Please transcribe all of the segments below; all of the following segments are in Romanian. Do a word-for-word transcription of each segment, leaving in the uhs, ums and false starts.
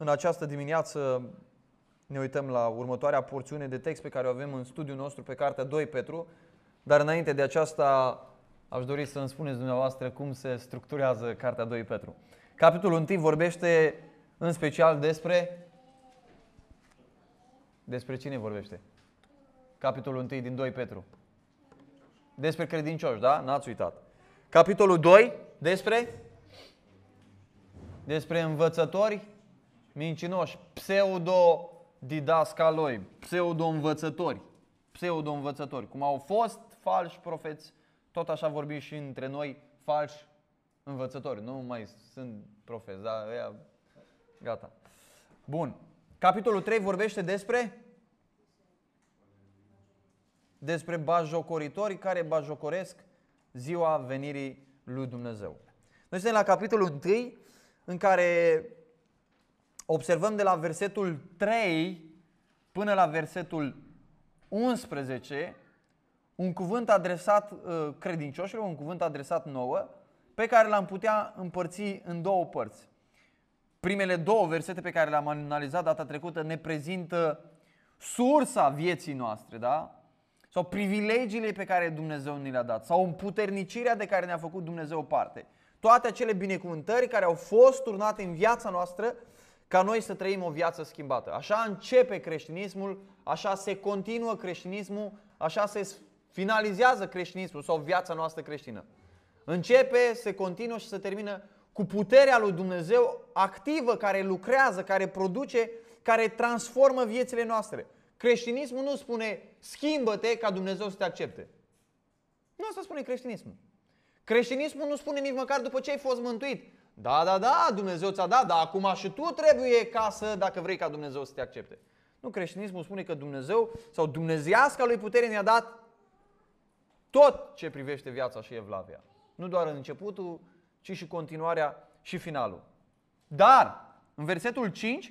În această dimineață ne uităm la următoarea porțiune de text pe care o avem în studiul nostru pe cartea doi Petru, dar înainte de aceasta aș dori să îmi spuneți dumneavoastră cum se structurează cartea doi Petru. Capitolul unu vorbește în special despre... Despre cine vorbește? Capitolul unu din doi Petru. Despre credincioși, da? N-ați uitat. Capitolul doi despre... Despre învățători mincinoși, pseudo-didascaloi, pseudo-învățători, pseudo-învățători. Cum au fost falși profeți, tot așa vorbim și între noi, falși învățători. Nu mai sunt profeți, dar ăia, gata. Bun. Capitolul trei vorbește despre despre batjocoritori care batjocoresc ziua venirii lui Dumnezeu. Noi suntem la capitolul unu, în care observăm de la versetul trei până la versetul unsprezece un cuvânt adresat uh, credincioșilor, un cuvânt adresat nouă, pe care l-am putea împărți în două părți. Primele două versete pe care le-am analizat data trecută ne prezintă sursa vieții noastre, da? Sau privilegiile pe care Dumnezeu ni le-a dat, sau împuternicirea de care ne-a făcut Dumnezeu parte. Toate acele binecuvântări care au fost turnate în viața noastră ca noi să trăim o viață schimbată. Așa începe creștinismul, așa se continuă creștinismul, așa se finalizează creștinismul sau viața noastră creștină. Începe, se continuă și se termină cu puterea lui Dumnezeu activă, care lucrează, care produce, care transformă viețile noastre. Creștinismul nu spune schimbă-te ca Dumnezeu să te accepte. Nu asta spune creștinismul. Creștinismul nu spune nici măcar după ce ai fost mântuit. Da, da, da, Dumnezeu ți-a dat, dar acum și tu trebuie ca să, dacă vrei ca Dumnezeu să te accepte. Nu, creștinismul spune că Dumnezeu sau dumnezeiasca lui putere ne-a dat tot ce privește viața și evlavia. Nu doar în începutul, ci și continuarea și finalul. Dar, în versetul cinci,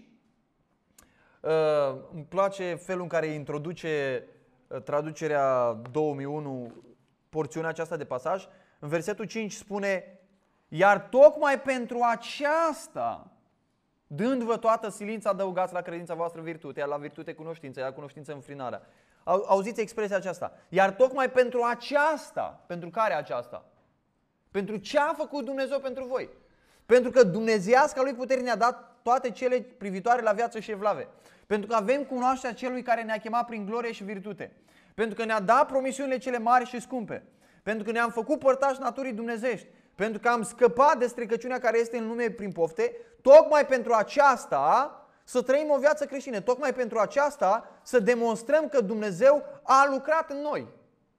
îmi place felul în care introduce traducerea două mii unu porțiunea aceasta de pasaj. În versetul cinci spune: iar tocmai pentru aceasta, dându-vă toată silința, adăugați la credința voastră virtute, iar la virtute cunoștință, iar cunoștință înfrânarea. Auziți expresia aceasta. Iar tocmai pentru aceasta, pentru care aceasta? Pentru ce a făcut Dumnezeu pentru voi? Pentru că dumnezeiasca lui putere ne-a dat toate cele privitoare la viață și evlave. Pentru că avem cunoașterea celui care ne-a chemat prin glorie și virtute. Pentru că ne-a dat promisiunile cele mari și scumpe. Pentru că ne-am făcut părtași naturii dumnezeiești. Pentru că am scăpat de stricăciunea care este în lume prin pofte. Tocmai pentru aceasta să trăim o viață creștină. Tocmai pentru aceasta să demonstrăm că Dumnezeu a lucrat în noi.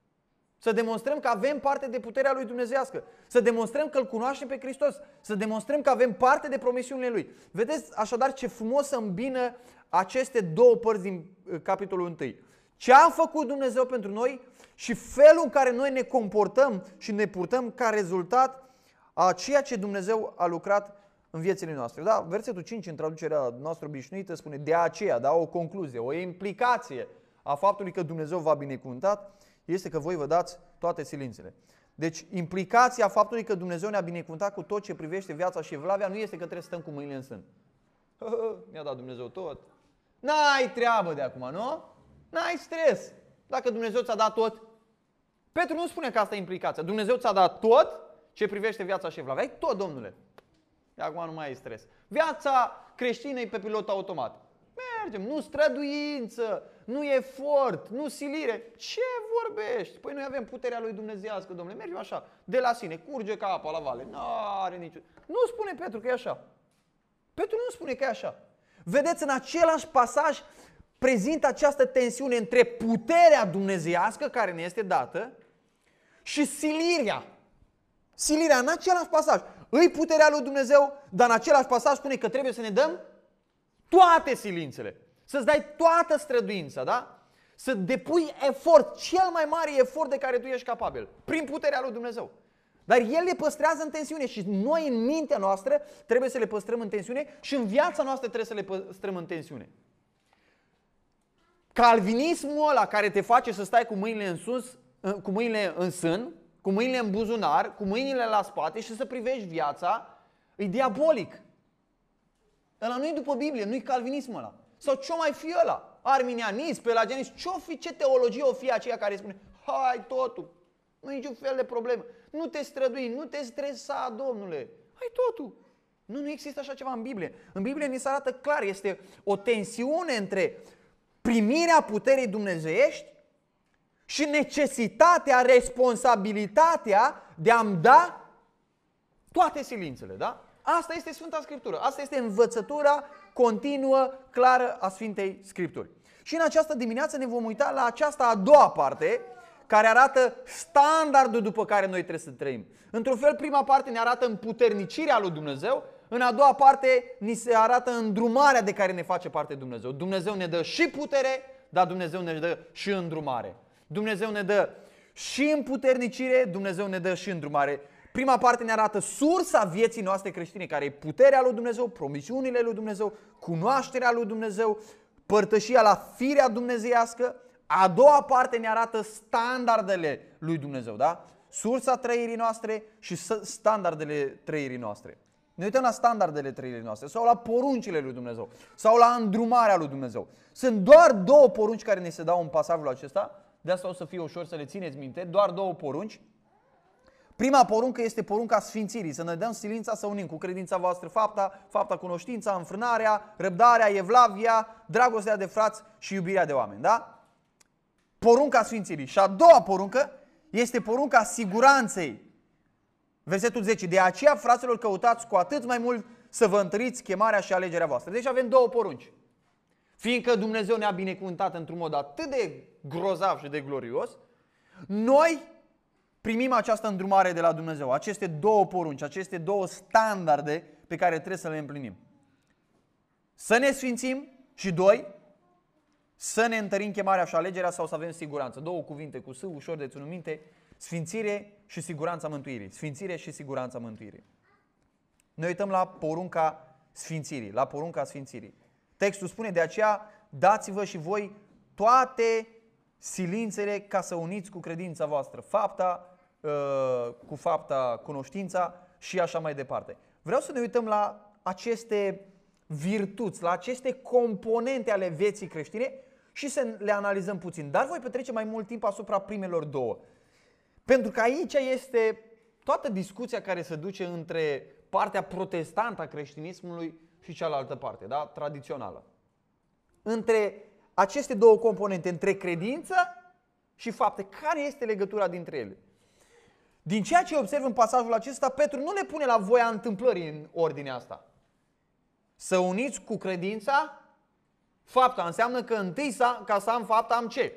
Să demonstrăm că avem parte de puterea lui dumnezeiască. Să demonstrăm că îl cunoaștem pe Hristos. Să demonstrăm că avem parte de promisiunile lui. Vedeți așadar ce frumos să îmbină aceste două părți din capitolul unu. Ce a făcut Dumnezeu pentru noi și felul în care noi ne comportăm și ne purtăm ca rezultat a ceea ce Dumnezeu a lucrat în viețile noastre. Da? Versetul cinci în traducerea noastră obișnuită spune de aceea, da? O concluzie, o implicație a faptului că Dumnezeu v-a binecuvântat este că voi vă dați toate silințele. Deci implicația faptului că Dumnezeu ne-a binecuvântat cu tot ce privește viața și evlavia nu este că trebuie să stăm cu mâinile în sân. Mi-a dat Dumnezeu tot. N-ai treabă de acum, nu? N-ai stres. Dacă Dumnezeu ți-a dat tot. Petru nu spune că asta e implicația. Dumnezeu ți-a dat tot ce privește viața și evlavia. Ai tot, Domnule. De acum nu mai ai stres. Viața creștină e pe pilot automat. Mergem, nu străduință, nu efort, nu silire. Ce vorbești? Păi noi avem puterea lui dumnezeiască, Domnule. Mergem așa, de la sine, curge ca apa la vale. N-are nicio... Nu spune Petru că e așa. Petru nu spune că e așa. Vedeți, în același pasaj prezintă această tensiune între puterea dumnezeiască care ne este dată și silirea. Silirea în același pasaj. Îi puterea lui Dumnezeu, dar în același pasaj spune că trebuie să ne dăm toate silințele. Să-ți dai toată străduința, da? Să depui efort, cel mai mare efort de care tu ești capabil, prin puterea lui Dumnezeu. Dar El le păstrează în tensiune și noi în mintea noastră trebuie să le păstrăm în tensiune și în viața noastră trebuie să le păstrăm în tensiune. Calvinismul ăla care te face să stai cu mâinile în sus, cu mâinile în sân, cu mâinile în buzunar, cu mâinile la spate și să privești viața, e diabolic. Ăla nu e după Biblie, nu e calvinismul ăla. Sau ce-o mai fi ăla? Arminianism, pelagianism, ce-o fi, ce teologie o fi aceea care spune hai totul, nu e niciun fel de problemă, nu te strădui, nu te stresa, domnule, hai totul. Nu, nu există așa ceva în Biblie. În Biblie ni se arată clar, este o tensiune între primirea puterii dumnezeiești și necesitatea, responsabilitatea de a-mi da toate silințele, da? Asta este Sfânta Scriptură, asta este învățătura continuă, clară a Sfintei Scripturi. Și în această dimineață ne vom uita la această a doua parte, care arată standardul după care noi trebuie să trăim. Într-un fel, prima parte ne arată împuternicirea lui Dumnezeu, în a doua parte ni se arată îndrumarea de care ne face parte Dumnezeu. Dumnezeu ne dă și putere, dar Dumnezeu ne dă și îndrumare. Dumnezeu ne dă și împuternicire, Dumnezeu ne dă și îndrumare. Prima parte ne arată sursa vieții noastre creștine, care e puterea lui Dumnezeu, promisiunile lui Dumnezeu, cunoașterea lui Dumnezeu, părtășia la firea dumnezeiască. A doua parte ne arată standardele lui Dumnezeu, da? Sursa trăirii noastre și standardele trăirii noastre. Ne uităm la standardele trăirii noastre sau la poruncile lui Dumnezeu sau la îndrumarea lui Dumnezeu. Sunt doar două porunci care ne se dau în pasajul acesta, de asta o să fie ușor să le țineți minte, doar două porunci. Prima poruncă este porunca sfințirii, să ne dăm silința să unim cu credința voastră fapta, fapta cunoștința, înfrânarea, răbdarea, evlavia, dragostea de frați și iubirea de oameni, da? Porunca sfințirii. Și a doua poruncă este porunca siguranței. Versetul zece. De aceea, fraților, căutați cu atât mai mult să vă întăriți chemarea și alegerea voastră. Deci avem două porunci. Fiindcă Dumnezeu ne-a binecuvântat într-un mod atât de grozav și de glorios, noi primim această îndrumare de la Dumnezeu, aceste două porunci, aceste două standarde pe care trebuie să le împlinim. Să ne sfințim și doi, să ne întărim chemarea și alegerea sau să avem siguranță. Două cuvinte cu S, ușor de ținut minte, sfințire și siguranța mântuirii. Sfințire și siguranța mântuirii. Ne uităm la porunca sfințirii, la porunca sfințirii. Textul spune, de aceea dați-vă și voi toate silințele ca să uniți cu credința voastră fapta, cu fapta cunoștința și așa mai departe. Vreau să ne uităm la aceste virtuți, la aceste componente ale vieții creștine și să le analizăm puțin. Dar voi petrece mai mult timp asupra primelor două. Pentru că aici este toată discuția care se duce între partea protestantă a creștinismului și cealaltă parte, da? Tradițională. Între aceste două componente, între credință și fapte, care este legătura dintre ele? Din ceea ce observ în pasajul acesta, Petru nu le pune la voia întâmplării în ordinea asta. Să uniți cu credința fapta. Înseamnă că întâi ca să am fapta am ce?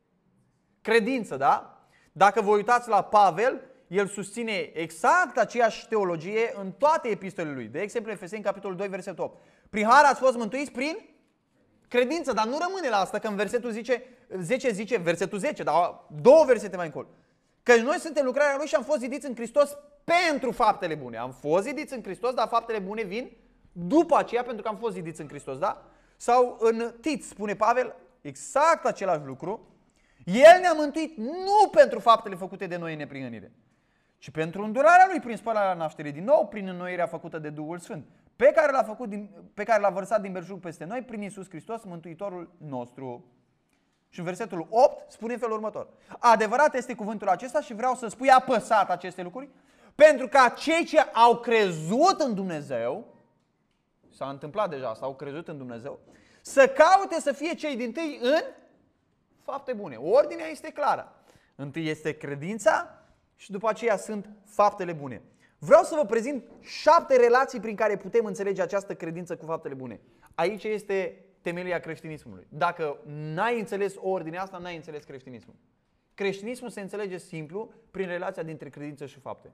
Credință, da? Dacă vă uitați la Pavel, el susține exact aceeași teologie în toate epistolele lui. De exemplu, Efeseni, capitolul doi, versetul opt. Prin har ați fost mântuiți prin credință, dar nu rămâne la asta, că în versetul zice, zece zice, versetul zece, dar două versete mai încolo. Că noi suntem lucrarea lui și am fost zidiți în Hristos pentru faptele bune. Am fost zidiți în Hristos, dar faptele bune vin după aceea pentru că am fost zidiți în Hristos, da? Sau în Tit spune Pavel exact același lucru. El ne-a mântuit nu pentru faptele făcute de noi în neprihănire, ci pentru îndurarea lui prin spălarea nașterii din nou, prin înnoirea făcută de Duhul Sfânt, pe care l-a făcut din, pe care l-a vărsat din belșug peste noi prin Iisus Hristos, Mântuitorul nostru. Și în versetul opt spune în felul următor. Adevărat este cuvântul acesta și vreau să spui apăsat aceste lucruri, pentru ca cei ce au crezut în Dumnezeu, s-a întâmplat deja, s-au crezut în Dumnezeu, să caute să fie cei dintâi în fapte bune. Ordinea este clară. Întâi este credința și după aceea sunt faptele bune. Vreau să vă prezint șapte relații prin care putem înțelege această credință cu faptele bune. Aici este temelia creștinismului. Dacă n-ai înțeles ordinea asta, n-ai înțeles creștinismul. Creștinismul se înțelege simplu prin relația dintre credință și fapte.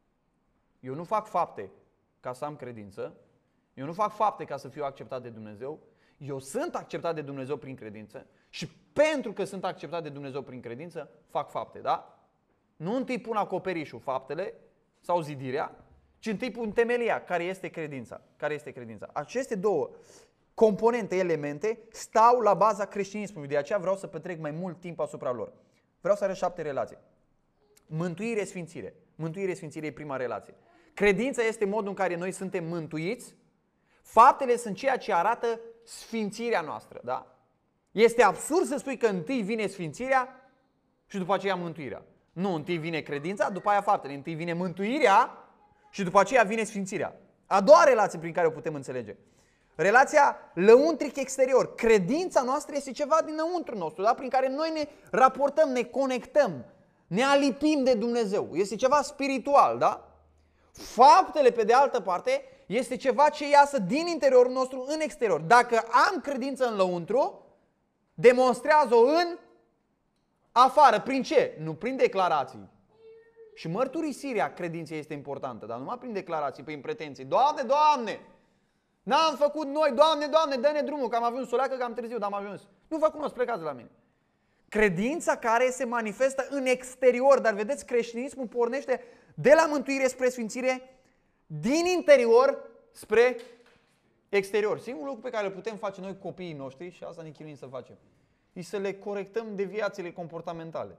Eu nu fac fapte ca să am credință, eu nu fac fapte ca să fiu acceptat de Dumnezeu, eu sunt acceptat de Dumnezeu prin credință și pentru că sunt acceptat de Dumnezeu prin credință, fac fapte, da? Nu întâi pun acoperișul, faptele sau zidirea, ci întâi pun temelia, care este credința. Care este credința. Aceste două componente, elemente, stau la baza creștinismului, de aceea vreau să petrec mai mult timp asupra lor. Vreau să arăt șapte relații. Mântuire, sfințire. Mântuire, sfințire e prima relație. Credința este modul în care noi suntem mântuiți Faptele sunt ceea ce arată sfințirea noastră, da? Este absurd să spui că întâi vine sfințirea și după aceea mântuirea. Nu, întâi vine credința, după aia faptele. Întâi vine mântuirea și după aceea vine sfințirea. A doua relație prin care o putem înțelege. Relația lăuntric-exterior. Credința noastră este ceva dinăuntru nostru, da? Prin care noi ne raportăm, ne conectăm, ne alipim de Dumnezeu. Este ceva spiritual, da? Faptele, pe de altă parte, este ceva ce iasă din interiorul nostru în exterior. Dacă am credință în lăuntru, demonstrează-o în afară. Prin ce? Nu prin declarații. Și mărturisirea credinței este importantă, dar numai prin declarații, prin pretenții. Doamne, Doamne, n-am făcut noi, Doamne, Doamne, dă-ne drumul, că am ajuns, soleacă că am târziu, dar am ajuns. Nu vă cunosc, plecați de la mine. Credința care se manifestă în exterior, dar vedeți, creștinismul pornește de la mântuire spre sfințire, din interior spre exterior. Singurul lucru pe care îl putem face noi copiii noștri, și asta ne chinuim să facem, e să le corectăm deviațiile comportamentale.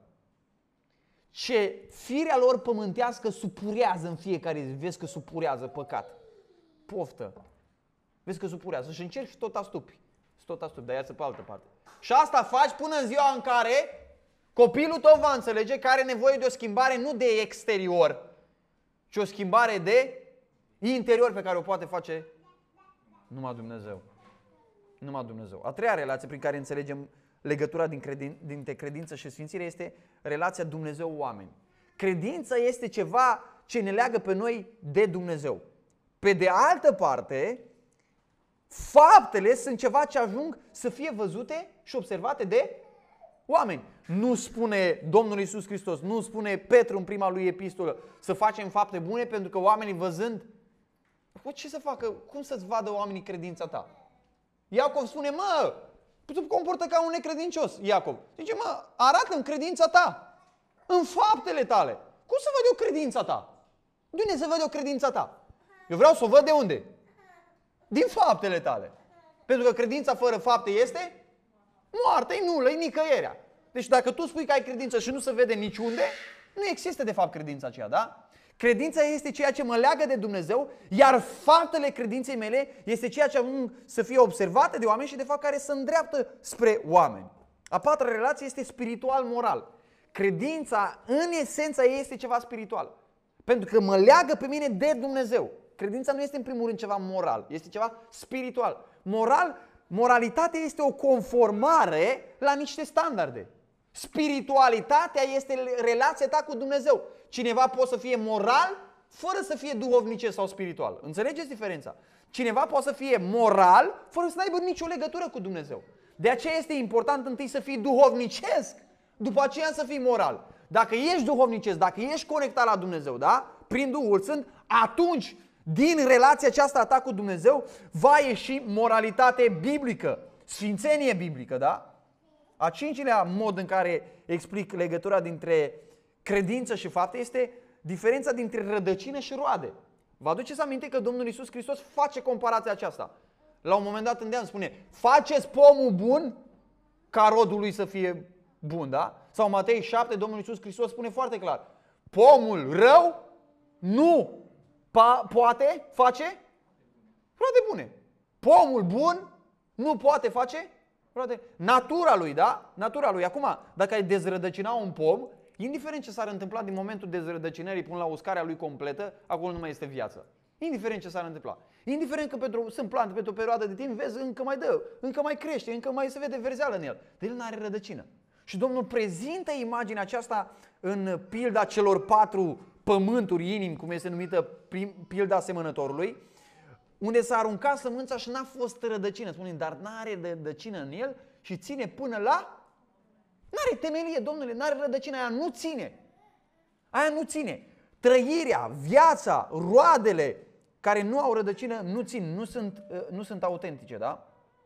Ce firea lor pământească supurează în fiecare zi. Vezi că supurează păcat. Poftă. Vezi că supurează și încerci și tot astupi. Tot astupi, dar ia-ți pe altă parte. Și asta faci până în ziua în care copilul tău va înțelege că are nevoie de o schimbare nu de exterior, ci o schimbare de interior pe care o poate face numai Dumnezeu. Numai Dumnezeu. A treia relație prin care înțelegem legătura dintre credință și sfințire este relația Dumnezeu-oameni. Credința este ceva ce ne leagă pe noi de Dumnezeu. Pe de altă parte, faptele sunt ceva ce ajung să fie văzute și observate de oameni. Nu spune Domnul Iisus Hristos, nu spune Petru în prima lui epistolă să facem fapte bune pentru că oamenii văzând, ce să facă? Cum să-ți vadă oamenii credința ta? Iacov spune, mă, tu te comportă ca un necredincios. Iacov zice, mă, arată-mi credința ta în faptele tale. Cum să văd eu credința ta? De unde să văd eu credința ta? Eu vreau să o văd de unde? Din faptele tale. Pentru că credința fără fapte este moartă, e nulă, e nicăierea. Deci dacă tu spui că ai credință și nu se vede niciunde, nu există de fapt credința aceea, da? Credința este ceea ce mă leagă de Dumnezeu, iar faptele credinței mele este ceea ce am să fie observate de oameni și de fapt care se îndreaptă spre oameni. A patra relație este spiritual-moral. Credința în esența ei este ceva spiritual. Pentru că mă leagă pe mine de Dumnezeu. Credința nu este în primul rând ceva moral, este ceva spiritual. Moral, moralitatea este o conformare la niște standarde. Spiritualitatea este relația ta cu Dumnezeu. Cineva poate să fie moral fără să fie duhovnicesc sau spiritual. Înțelegeți diferența? Cineva poate să fie moral fără să n-aibă nicio legătură cu Dumnezeu. De aceea este important întâi să fii duhovnicesc, după aceea să fii moral. Dacă ești duhovnicesc, dacă ești conectat la Dumnezeu, da? Prin Duhul Sfânt, atunci din relația aceasta a ta cu Dumnezeu va ieși moralitate biblică, sfințenie biblică, da? A cincilea mod în care explic legătura dintre credință și fapte este diferența dintre rădăcină și roade. Vă aduceți aminte că Domnul Iisus Hristos face comparația aceasta. La un moment dat îndeamnă, spune, faceți pomul bun ca rodul lui să fie bun, da? Sau Matei șapte, Domnul Iisus Hristos spune foarte clar, pomul rău nu poate face roade bune. Pomul bun nu poate face roade. Natura lui, da? Natura lui. Acum, dacă ai dezrădăcina un pom, indiferent ce s-ar întâmpla din momentul dezrădăcinării până la uscarea lui completă, acolo nu mai este viață. Indiferent ce s-ar întâmpla. Indiferent că pentru, sunt plante pentru o perioadă de timp, vezi, încă mai dă, încă mai crește, încă mai se vede verzeală în el. Dar el nu are rădăcină. Și Domnul prezintă imaginea aceasta în pilda celor patru pământuri, inimi, cum este numită pilda semănătorului, unde s-a aruncat sămânța și n-a fost rădăcină. Spune, dar n-are rădăcină în el și ține până la... N-are temelie, Domnule, n-are rădăcină, aia nu ține. Aia nu ține. Trăirea, viața, roadele care nu au rădăcină nu țin, nu sunt, nu sunt autentice, da?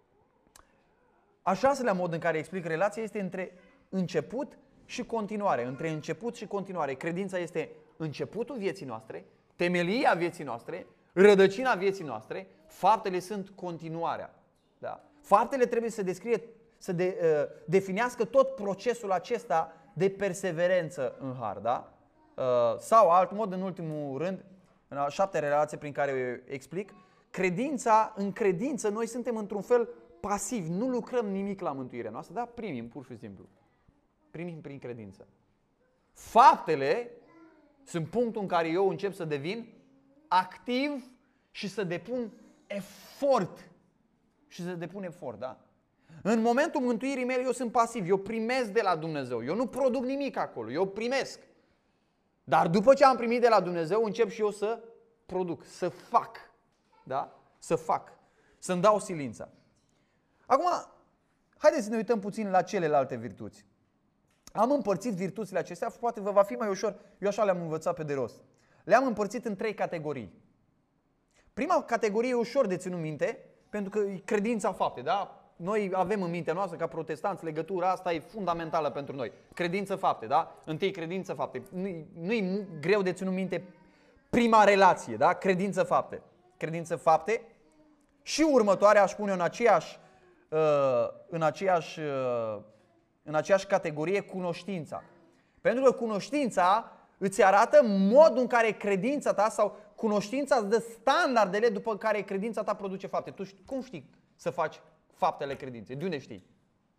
A șaselea mod în care explic relația este între început și continuare. Între început și continuare. Credința este începutul vieții noastre, temelia vieții noastre, rădăcina vieții noastre, faptele sunt continuarea. Da? Faptele trebuie să descrie, să de, uh, definească tot procesul acesta de perseverență în har. Da? Uh, sau alt mod, în ultimul rând, în a șaptea relație prin care eu explic, credința, în credință noi suntem într-un fel pasivi, nu lucrăm nimic la mântuirea noastră, dar primim pur și simplu. Primim prin credință. Faptele sunt punctul în care eu încep să devin activ și să depun efort. Și să depun efort, da? În momentul mântuirii mele eu sunt pasiv, eu primesc de la Dumnezeu, eu nu produc nimic acolo, eu primesc. Dar după ce am primit de la Dumnezeu, încep și eu să produc, să fac, da? Să fac, să-mi dau silința. Acum, haideți să ne uităm puțin la celelalte virtuți. Am împărțit virtuțile acestea, poate vă va fi mai ușor, eu așa le-am învățat pe de rost. Le-am împărțit în trei categorii. Prima categorie e ușor de ținut minte, pentru că e credința fapte, da? Noi avem în mintea noastră, ca protestanți, legătura asta e fundamentală pentru noi. Credință fapte, da? Întâi credință fapte. Nu e greu de ținut minte prima relație, da? Credință fapte. Credință fapte. Și următoarea, aș pune în aceeași, în aceeași, în aceeași categorie, cunoștința. Pentru că cunoștința îți arată modul în care credința ta sau cunoștința îți dă standardele după care credința ta produce fapte. Tu cum știi să faci faptele credinței? De unde știi?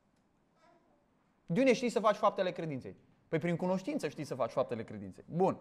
De unde știi să faci faptele credinței? Păi prin cunoștință știi să faci faptele credinței. Bun.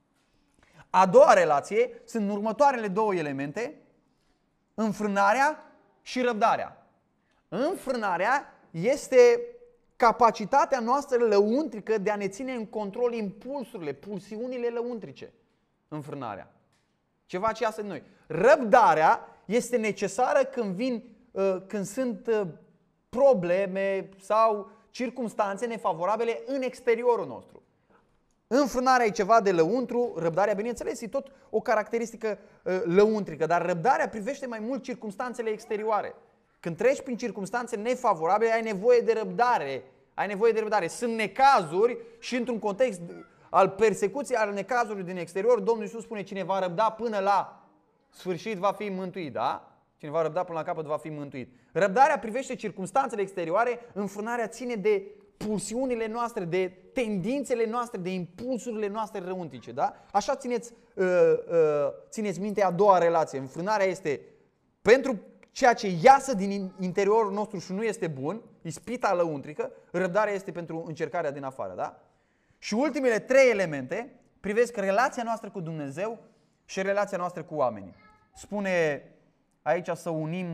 A doua relație sunt următoarele două elemente: înfrânarea și răbdarea. Înfrânarea este capacitatea noastră lăuntrică de a ne ține în control impulsurile, pulsiunile lăuntrice. Înfrânarea. Ceva ce iasă din noi. Răbdarea este necesară când vin, când sunt probleme sau circumstanțe nefavorabile în exteriorul nostru. Înfrânarea e ceva de lăuntru, răbdarea, bineînțeles, e tot o caracteristică lăuntrică, dar răbdarea privește mai mult circumstanțele exterioare. Când treci prin circumstanțe nefavorabile, ai nevoie de răbdare. Ai nevoie de răbdare. Sunt necazuri și într-un context al persecuției, al necazurilor din exterior, Domnul Iisus spune: cine va răbda până la sfârșit va fi mântuit, da? Cine va răbda până la capăt va fi mântuit. Răbdarea privește circumstanțele exterioare, înfrânarea ține de pulsiunile noastre, de tendințele noastre, de impulsurile noastre răuntice, da? Așa țineți, uh, uh, țineți minte a doua relație. Înfrânarea este pentru ceea ce iasă din interiorul nostru și nu este bun, ispita lăuntrică. Răbdarea este pentru încercarea din afară, da? Și ultimele trei elemente privesc relația noastră cu Dumnezeu și relația noastră cu oamenii. Spune aici să unim,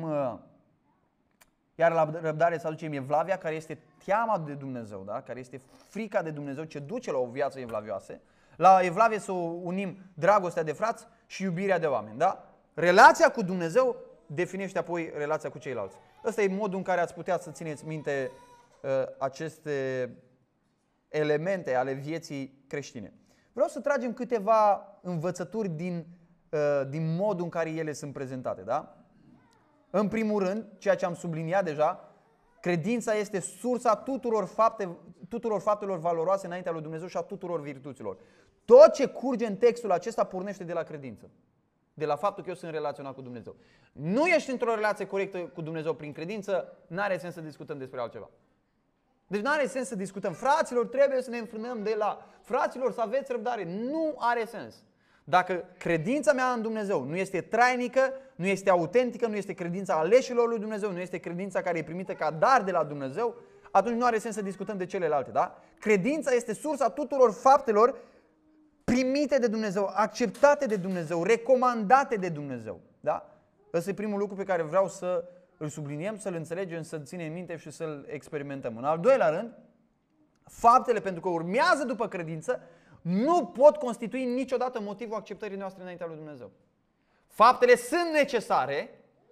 iar la răbdare să aducem evlavia, care este teama de Dumnezeu, da? Care este frica de Dumnezeu ce duce la o viață evlavioasă. La evlavie să unim dragostea de frați și iubirea de oameni, da? Relația cu Dumnezeu definește apoi relația cu ceilalți. Ăsta e modul în care ați putea să țineți minte uh, aceste elemente ale vieții creștine. Vreau să tragem câteva învățături din, uh, din modul în care ele sunt prezentate, da? În primul rând, ceea ce am subliniat deja, credința este sursa tuturor, fapte, tuturor faptelor valoroase înaintea lui Dumnezeu și a tuturor virtuților. Tot ce curge în textul acesta pornește de la credință. De la faptul că eu sunt relaționat cu Dumnezeu. Nu ești într-o relație corectă cu Dumnezeu prin credință, n-are sens să discutăm despre altceva. Deci n-are sens să discutăm: fraților, trebuie să ne înfrânăm de la, fraților, să aveți răbdare. Nu are sens. Dacă credința mea în Dumnezeu nu este trainică, nu este autentică, nu este credința aleșilor lui Dumnezeu, nu este credința care e primită ca dar de la Dumnezeu, atunci nu are sens să discutăm de celelalte, da? Credința este sursa tuturor faptelor primite de Dumnezeu, acceptate de Dumnezeu, recomandate de Dumnezeu, da? Ăsta e primul lucru pe care vreau să îl subliniem, să-l înțelegem, să-l ținem minte și să-l experimentăm. În al doilea rând, faptele, pentru că urmează după credință, nu pot constitui niciodată motivul acceptării noastre înaintea lui Dumnezeu. Faptele sunt necesare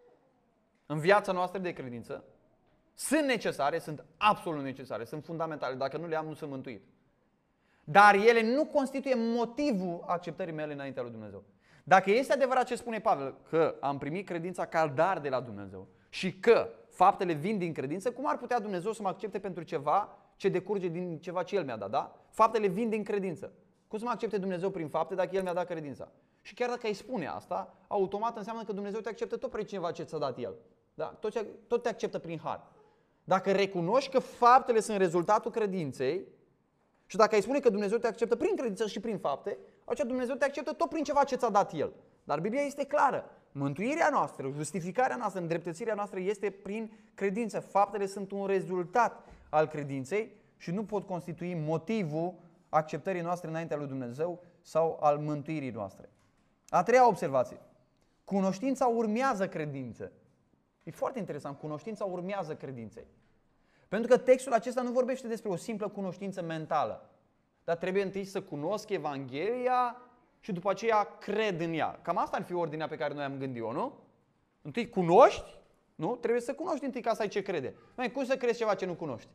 în viața noastră de credință, sunt necesare, sunt absolut necesare, sunt fundamentale. Dacă nu le am, nu sunt mântuit. Dar ele nu constituie motivul acceptării mele înaintea lui Dumnezeu. Dacă este adevărat ce spune Pavel, că am primit credința ca dar de la Dumnezeu și că faptele vin din credință, cum ar putea Dumnezeu să mă accepte pentru ceva ce decurge din ceva ce El mi-a dat, da? Faptele vin din credință. Cum să mă accepte Dumnezeu prin fapte dacă El mi-a dat credința? Și chiar dacă îi spune asta, automat înseamnă că Dumnezeu te acceptă tot prin cineva ce ți-a dat El. Da? Tot, ce, tot te acceptă prin har. Dacă recunoști că faptele sunt rezultatul credinței și dacă îi spune că Dumnezeu te acceptă prin credință și prin fapte, atunci Dumnezeu te acceptă tot prin ceva ce ți-a dat El. Dar Biblia este clară. Mântuirea noastră, justificarea noastră, îndreptățirea noastră este prin credință. Faptele sunt un rezultat al credinței și nu pot constitui motivul acceptării noastre înaintea lui Dumnezeu sau al mântuirii noastre. A treia observație. Cunoștința urmează credință. E foarte interesant. Cunoștința urmează credinței. Pentru că textul acesta nu vorbește despre o simplă cunoștință mentală. Dar trebuie întâi să cunosc Evanghelia și după aceea cred în ea. Cam asta ar fi ordinea pe care noi am gândit-o, nu? Întâi cunoști, nu? Trebuie să cunoști întâi ca să ai ce crede. Mai cum să crezi ceva ce nu cunoști?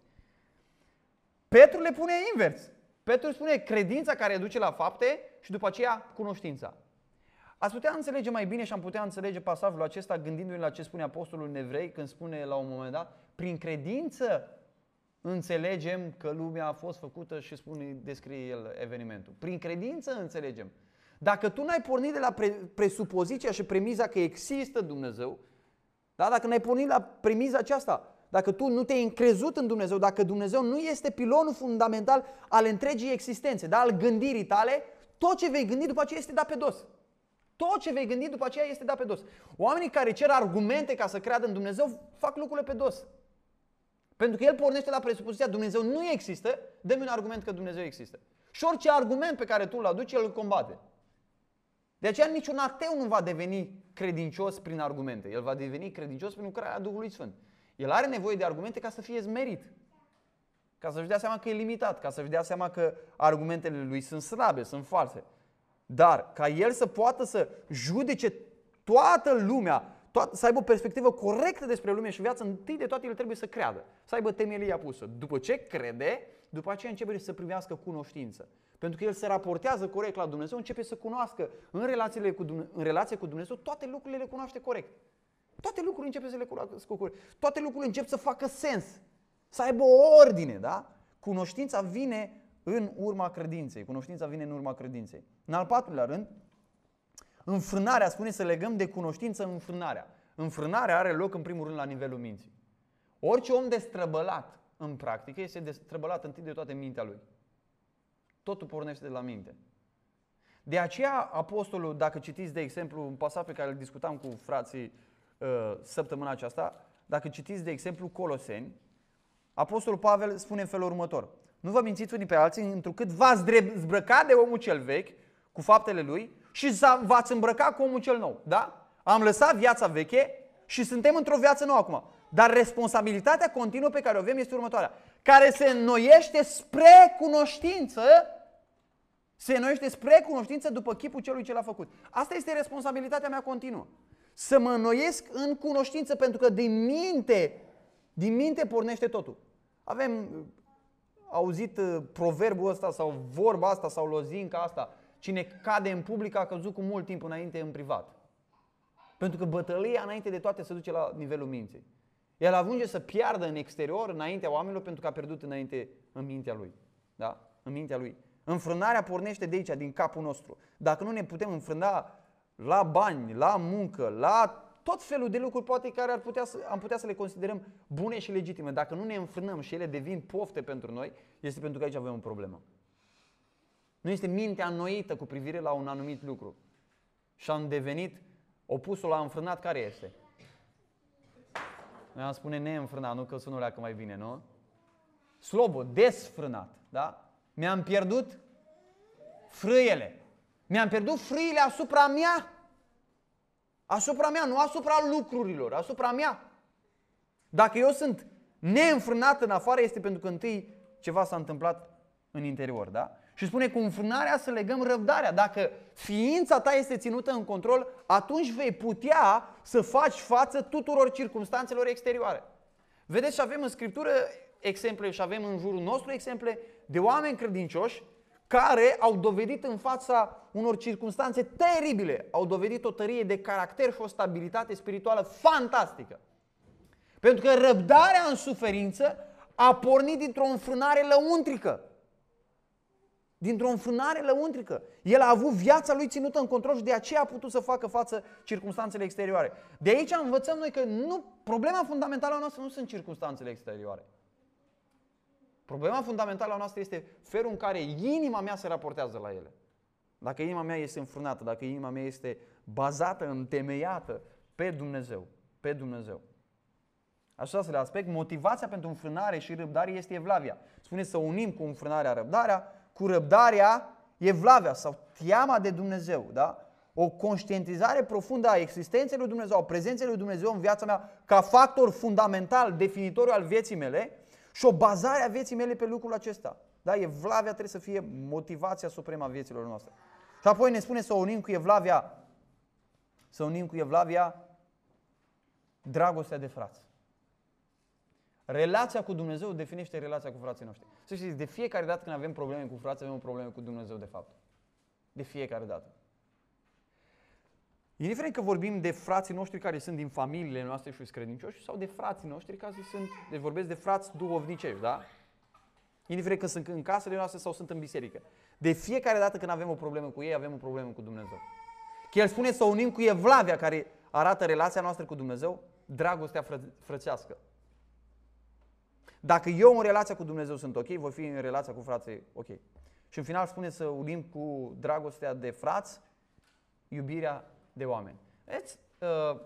Petru le pune invers. Petru spune credința care duce la fapte și după aceea cunoștința. Ați putea înțelege mai bine și am putea înțelege pasajul acesta gândindu-ne la ce spune apostolul în Evrei când spune la un moment dat, prin credință înțelegem că lumea a fost făcută și spune, descrie el evenimentul. Prin credință înțelegem. Dacă tu n-ai pornit de la presupoziția și premiza că există Dumnezeu, da? Dacă n-ai pornit la premiza aceasta, dacă tu nu te-ai încrezut în Dumnezeu, dacă Dumnezeu nu este pilonul fundamental al întregii existențe, da? Al gândirii tale, tot ce vei gândi după aceea este dat pe dos. Tot ce vei gândi după aceea este dat pe dos. Oamenii care cer argumente ca să creadă în Dumnezeu fac lucrurile pe dos. Pentru că el pornește la presupoziția Dumnezeu nu există, dă-mi un argument că Dumnezeu există. Și orice argument pe care tu îl aduci, el îl combate. De aceea niciun ateu nu va deveni credincios prin argumente. El va deveni credincios prin lucrarea Duhului Sfânt. El are nevoie de argumente ca să fie smerit. Ca să-și dea seama că e limitat, ca să-și dea seama că argumentele lui sunt slabe, sunt false. Dar ca el să poată să judece toată lumea, toată, să aibă o perspectivă corectă despre lume și viață, întâi de toate el trebuie să creadă, să aibă temelia pusă. După ce crede, după aceea începe să privească cunoștință. Pentru că el se raportează corect la Dumnezeu, începe să cunoască în, relațiile cu Dumnezeu, în relație cu Dumnezeu, toate lucrurile le cunoaște corect. Toate lucrurile începe să le cunoască corect. Toate lucrurile încep să facă sens, să aibă o ordine, da? Cunoștința vine în urma credinței. Cunoștința vine în urma credinței. În al patrulea rând, înfrânarea, spune să legăm de cunoștință înfrânarea. Înfrânarea are loc în primul rând la nivelul minții. Orice om destrăbălat în practică este destrăbălat întâi de toate mintea lui. Totul pornește de la minte. De aceea apostolul, dacă citiți de exemplu un pasaj pe care îl discutam cu frații uh, săptămâna aceasta, dacă citiți de exemplu Coloseni, apostolul Pavel spune în felul următor: nu vă mințiți unii pe alții, întrucât v-ați zbrăcat de omul cel vechi cu faptele lui și v-ați îmbrăcat cu omul cel nou. Da? Am lăsat viața veche și suntem într-o viață nouă acum. Dar responsabilitatea continuă pe care o avem este următoarea: care se înnoiește spre cunoștință, se înnoiește spre cunoștință după chipul celui ce l-a făcut. Asta este responsabilitatea mea continuă. Să mă înnoiesc în cunoștință, pentru că din minte, din minte pornește totul. Avem auzit proverbul ăsta sau vorba asta sau lozinca asta: cine cade în public a căzut cu mult timp înainte în privat. Pentru că bătălia înainte de toate se duce la nivelul minții. El ajunge să piardă în exterior, înaintea oamenilor, pentru că a pierdut înainte în mintea lui. Da? În mintea lui. Înfrânarea pornește de aici, din capul nostru. Dacă nu ne putem înfrâna la bani, la muncă, la tot felul de lucruri poate care ar putea să, am putea să le considerăm bune și legitime. Dacă nu ne înfrânăm și ele devin pofte pentru noi, este pentru că aici avem o problemă. Nu este mintea înnoită cu privire la un anumit lucru. Și am devenit opusul la înfrânat, care este? Noi am spune neînfrânat, nu că sună leacă mai bine, nu? Slobo, desfrânat, da? Mi-am pierdut frâiele. Mi-am pierdut frâiele asupra mea. Asupra mea, nu asupra lucrurilor, asupra mea. Dacă eu sunt neînfrânat în afară, este pentru că întâi ceva s-a întâmplat în interior, da? Și spune cu înfrânarea să legăm răbdarea. Dacă ființa ta este ținută în control, atunci vei putea să faci față tuturor circumstanțelor exterioare. Vedeți, și avem în Scriptură exemple și avem în jurul nostru exemple de oameni credincioși care au dovedit în fața unor circumstanțe teribile, au dovedit o tărie de caracter și o stabilitate spirituală fantastică. Pentru că răbdarea în suferință a pornit dintr-o înfrânare lăuntrică. Dintr-o înfrânare lăuntrică. El a avut viața lui ținută în control și de aceea a putut să facă față circumstanțele exterioare. De aici învățăm noi că nu, problema fundamentală a noastră nu sunt circumstanțele exterioare. Problema fundamentală a noastră este felul în care inima mea se raportează la ele. dacă inima mea este înfrânată, dacă inima mea este bazată, întemeiată pe Dumnezeu, pe Dumnezeu. Al șaselea aspect, motivația pentru înfrânare și răbdare este evlavia. Spune să unim cu înfrânarea răbdarea, cu răbdarea evlavia sau teama de Dumnezeu, da? O conștientizare profundă a existenței lui Dumnezeu, a prezenței lui Dumnezeu în viața mea ca factor fundamental, definitoriu al vieții mele și o bazare a vieții mele pe lucrul acesta. Da? Evlavia trebuie să fie motivația supremă a vieților noastre. Și apoi ne spune să unim cu evlavia, să unim cu evlavia dragostea de frați. Relația cu Dumnezeu definește relația cu frații noștri. Să știți, de fiecare dată când avem probleme cu frații, avem o problemă cu Dumnezeu de fapt. De fiecare dată. Indiferent că vorbim de frații noștri care sunt din familiile noastre și sunt credincioși sau de frații noștri care sunt, deci vorbesc de frați duhovnicești, da? Indiferent că sunt în casele noastre sau sunt în biserică. De fiecare dată când avem o problemă cu ei, avem o problemă cu Dumnezeu. Că El spune să unim cu evlavia care arată relația noastră cu Dumnezeu, dragostea fră- frățească. Dacă eu în relația cu Dumnezeu sunt ok, voi fi în relația cu frații ok. Și în final spune să unim cu dragostea de frați, iubirea de oameni. Vedeți? Uh,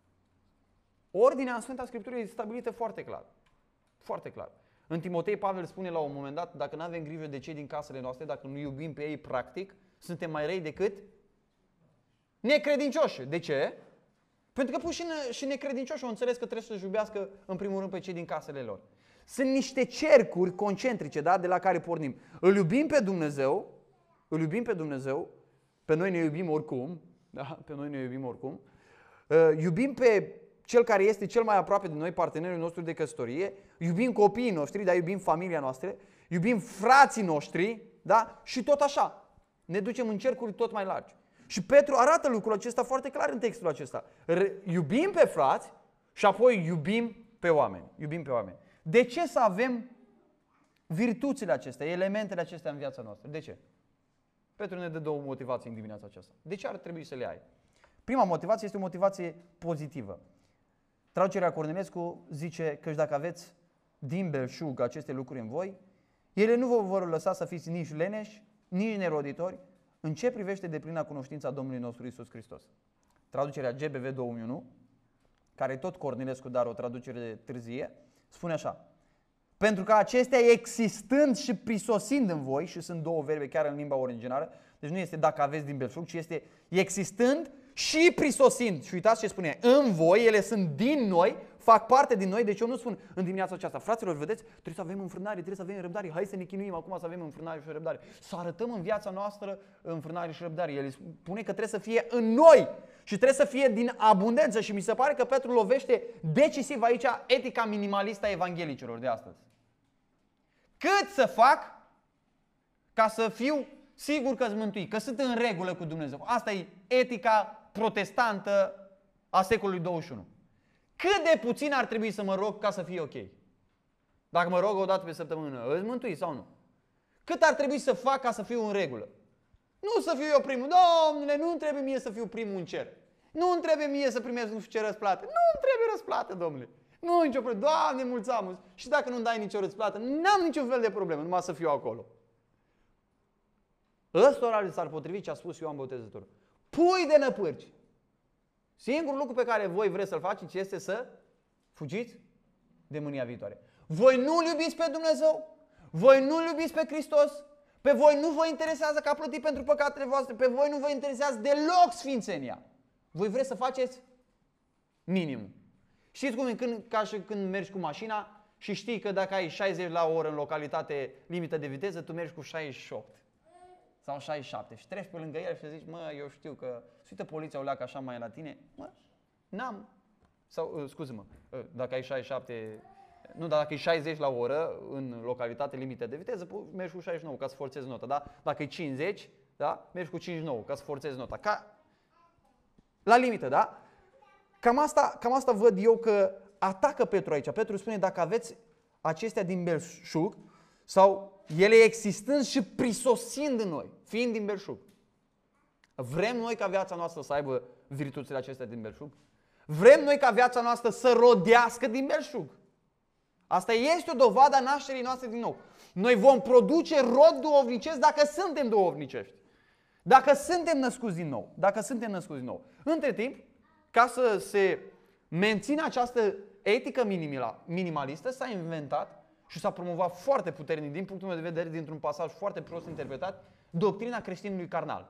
ordinea în Sfânta Scriptură este stabilită foarte clar. Foarte clar. În Timotei, Pavel spune la un moment dat, dacă nu avem grijă de cei din casele noastre, dacă nu iubim pe ei practic, suntem mai răi decât necredincioși. De ce? Pentru că pur și necredincioși au înțeles că trebuie să-și iubească în primul rând pe cei din casele lor. Sunt niște cercuri concentrice, da, de la care pornim. Îl iubim pe Dumnezeu, îl iubim pe Dumnezeu, pe noi ne iubim oricum, da, pe noi ne iubim oricum. Uh, iubim pe cel care este cel mai aproape de noi, partenerul nostru de căsătorie, iubim copiii noștri, da, iubim familia noastră, iubim frații noștri, da, și tot așa. Ne ducem în cercuri tot mai largi. Și Petru arată lucrul acesta foarte clar în textul acesta. Iubim pe frați și apoi iubim pe oameni. Iubim pe oameni. De ce să avem virtuțile acestea, elementele acestea în viața noastră? De ce? Petru ne dă două motivații în dimineața aceasta. De ce ar trebui să le ai? Prima motivație este o motivație pozitivă. Traducerea Cornilescu zice că dacă aveți din belșug aceste lucruri în voi, ele nu vă vor lăsa să fiți nici leneși, nici neroditori, în ce privește deplina cunoștința Domnului nostru Iisus Hristos. Traducerea G B V două mii unu, care tot Cornilescu, dar o traducere târzie, spune așa: pentru că acestea existând și prisosind în voi, și sunt două verbe chiar în limba originală, deci nu este dacă aveți din belșug, ci este existând și prisosind. Și uitați ce spune, în voi, ele sunt din noi, fac parte din noi. Deci eu nu spun în dimineața aceasta, fraților, vedeți, trebuie să avem înfrânare, trebuie să avem răbdare, hai să ne chinuim acum să avem înfrânare și răbdare. Să arătăm în viața noastră înfrânare și răbdare. El spune că trebuie să fie în noi și trebuie să fie din abundență. Și mi se pare că Petru lovește decisiv aici etica minimalistă a evanghelicilor de astăzi. Cât să fac ca să fiu sigur că-s mântuit, că sunt în regulă cu Dumnezeu. Asta e etica protestantă a secolului douăzeci și unu. Cât de puțin ar trebui să mă rog ca să fie ok? Dacă mă rog o dată pe săptămână, îți mântui sau nu? Cât ar trebui să fac ca să fiu în regulă? Nu să fiu eu primul. Domnule, nu trebuie mie să fiu primul în cer. Nu îmi trebuie mie să primesc nu știu ce răsplată. Nu îmi trebuie răsplată, domnule. Nu nicio problemă. Doamne, mulți amuți. Și dacă nu-mi dai nicio răsplată, n-am niciun fel de problemă, numai să fiu acolo. Ăstora s-ar potrivi ce a spus Ioan Botezătorul. Pui de năpârci. Singurul lucru pe care voi vreți să-l faceți este să fugiți de mânia viitoare. Voi nu-L iubiți pe Dumnezeu? Voi nu-L iubiți pe Hristos? Pe voi nu vă interesează că a plătit pentru păcatele voastre? Pe voi nu vă interesează deloc sfințenia? Voi vreți să faceți minimum. Știți cum e când, ca și când mergi cu mașina și știi că dacă ai șaizeci la oră în localitate limită de viteză, tu mergi cu șaizeci și opt. Sau șaizeci și șapte și treci pe lângă el și zici, mă, eu știu că, uite, poliția o leacă așa mai la tine, mă, n-am, sau, uh, scuze-mă, uh, dacă ai șaizeci și șapte, nu, dar dacă e șaizeci la oră în localitate limită de viteză, mergi cu șaizeci și nouă ca să forțezi nota, da? Dacă e cincizeci, da? Mergi cu cincizeci și nouă ca să forțezi nota, ca la limită, da? Cam asta, cam asta văd eu că atacă Petru aici. Petru spune, dacă aveți acestea din belșug, sau ele existând și prisosind în noi, fiind din belșug. Vrem noi ca viața noastră să aibă virtuțile acestea din belșug? Vrem noi ca viața noastră să rodească din belșug? Asta este o dovadă a nașterii noastre din nou. Noi vom produce rod duhovnicesc dacă suntem duhovnicești. Dacă suntem născuți din nou, dacă suntem născuți din nou, între timp, ca să se mențină această etică minimalistă, s-a inventat și s-a promovat foarte puternic, din punctul meu de vedere, dintr-un pasaj foarte prost interpretat, doctrina creștinului carnal.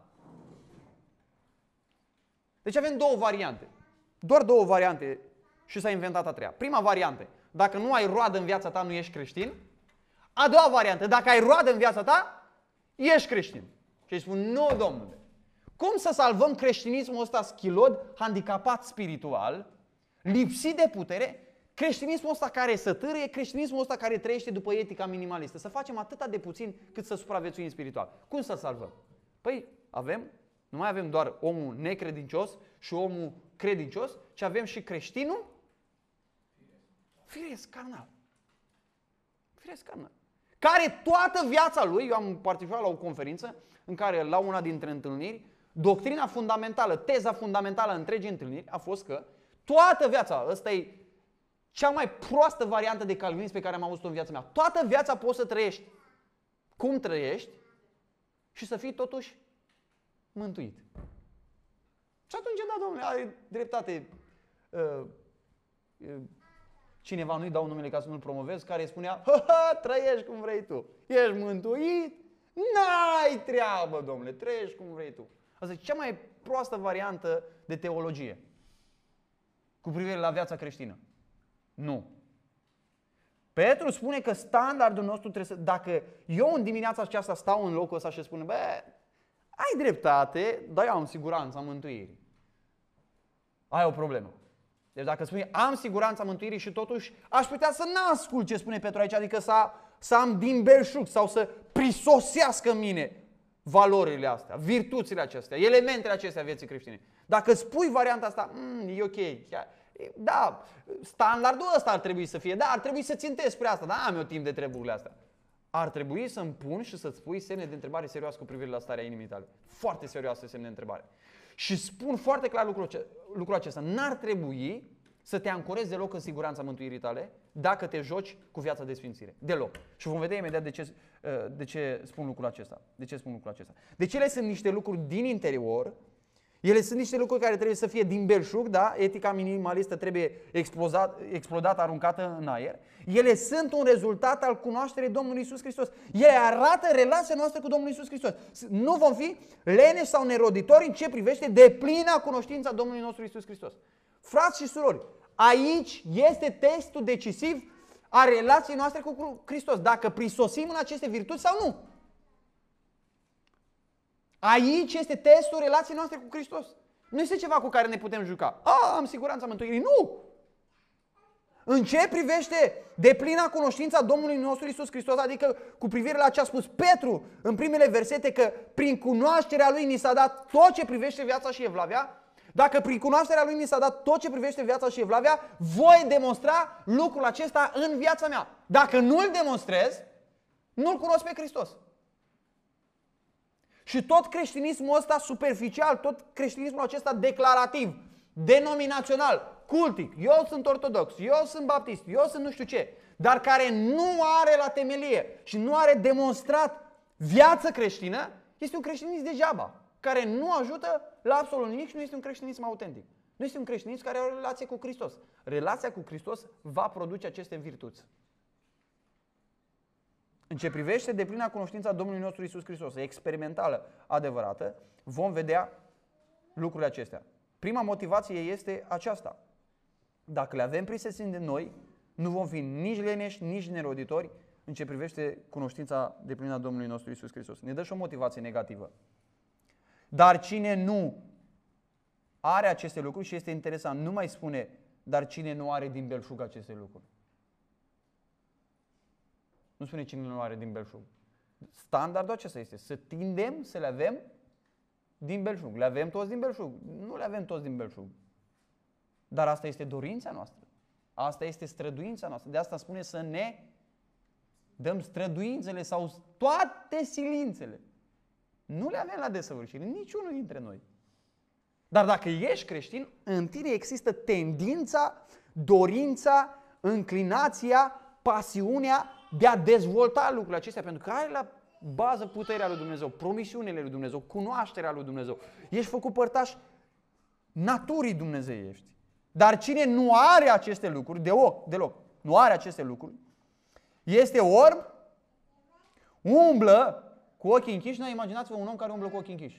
Deci avem două variante. Doar două variante și s-a inventat a treia. Prima variantă, dacă nu ai roadă în viața ta, nu ești creștin. A doua variantă, dacă ai roadă în viața ta, ești creștin. Și îi spun, nu, domnule. Cum să salvăm creștinismul ăsta schilod, handicapat spiritual, lipsit de putere, creștinismul ăsta care să târâie, creștinismul ăsta care trăiește după etica minimalistă? Să facem atâta de puțin cât să supraviețuim spiritual. Cum să salvăm? Păi avem, nu mai avem doar omul necredincios și omul credincios, ci avem și creștinul firesc, carnal. Firesc, carnal. Care toată viața lui, eu am participat la o conferință în care la una dintre întâlniri, doctrina fundamentală, teza fundamentală a întregii întâlniri a fost că toată viața, ăsta e cea mai proastă variantă de calvinism pe care am auzit-o în viața mea. Toată viața poți să trăiești cum trăiești și să fii totuși mântuit. Și atunci, da, domnule, are dreptate uh, uh, cineva, nu-i dau numele ca să nu-l promovez, care îi spunea, ha, ha, trăiești cum vrei tu, ești mântuit, n-ai treabă, domnule, trăiești cum vrei tu. Asta e cea mai proastă variantă de teologie cu privire la viața creștină. Nu. Petru spune că standardul nostru trebuie să... Dacă eu în dimineața aceasta stau în locul ăsta și spun, bă, ai dreptate, dar eu am siguranța mântuirii. Ai o problemă. Deci dacă spui, am siguranța mântuirii și totuși aș putea să n-ascult ce spune Petru aici, adică să, să am din belșug sau să prisosească în mine valorile astea, virtuțile acestea, elementele acestea vieții creștine. Dacă spui varianta asta, mm, e ok. Da, standardul ăsta ar trebui să fie, da, ar trebui să țintesc spre asta, dar am eu timp de treburile astea. Ar trebui să-mi pun și să-ți pui semne de întrebare serioase cu privire la starea inimii tale. Foarte serioase semne de întrebare. Și spun foarte clar lucrul, lucrul acesta. N-ar trebui să te ancorezi deloc în siguranța mântuirii tale dacă te joci cu viața de sfințire. Deloc. Și vom vedea imediat de ce, de ce spun lucrul acesta. De ce spun lucrul acesta. Deci ele sunt niște lucruri din interior. Ele sunt niște lucruri care trebuie să fie din belșug, da? Etica minimalistă trebuie explozat, explodată, aruncată în aer. Ele sunt un rezultat al cunoașterii Domnului Iisus Hristos. Ele arată relația noastră cu Domnul Iisus Hristos. Nu vom fi leneși sau neroditori în ce privește deplina cunoștința Domnului nostru Iisus Hristos. Frați și surori, aici este testul decisiv a relației noastre cu Hristos. Dacă prisosim în aceste virtuți sau nu. Aici este testul relației noastre cu Hristos. Nu este ceva cu care ne putem juca. A, am siguranța mântuirii. Nu! În ce privește deplina cunoștința Domnului nostru Iisus Hristos, adică cu privire la ce a spus Petru în primele versete, că prin cunoașterea Lui ni s-a dat tot ce privește viața și evlavia, dacă prin cunoașterea Lui ni s-a dat tot ce privește viața și evlavia, voi demonstra lucrul acesta în viața mea. Dacă nu-l demonstrez, nu-l cunosc pe Hristos. Și tot creștinismul ăsta superficial, tot creștinismul acesta declarativ, denominațional, cultic, eu sunt ortodox, eu sunt baptist, eu sunt nu știu ce, dar care nu are la temelie și nu are demonstrat viață creștină, este un creștinism degeaba, care nu ajută la absolut nimic și nu este un creștinism autentic. Nu este un creștinism care are o relație cu Hristos. Relația cu Hristos va produce aceste virtuți. În ce privește deplina cunoștința Domnului nostru Iisus Hristos, experimentală, adevărată, vom vedea lucrurile acestea. Prima motivație este aceasta. Dacă le avem prisețini de noi, nu vom fi nici leneși, nici neroditori în ce privește cunoștința deplină a Domnului nostru Iisus Hristos. Ne dă și o motivație negativă. Dar cine nu are aceste lucruri, și este interesant, nu mai spune, dar cine nu are din belșug aceste lucruri. Nu spune cine nu are din belșug. Standardul acesta este să tindem să le avem din belșug. Le avem toți din belșug? Nu le avem toți din belșug. Dar asta este dorința noastră. Asta este străduința noastră. De asta spune să ne dăm străduințele sau toate silințele. Nu le avem la desăvârșire, niciunul dintre noi. Dar dacă ești creștin, în tine există tendința, dorința, înclinația, pasiunea de a dezvolta lucrurile acestea, pentru că ai la bază puterea lui Dumnezeu, promisiunile lui Dumnezeu, cunoașterea lui Dumnezeu. Ești făcut părtaș naturii dumnezeiești. Dar cine nu are aceste lucruri, deloc, deloc, nu are aceste lucruri, este orb, umblă cu ochii închiși. Nu, imaginați-vă un om care umblă cu ochii închiși.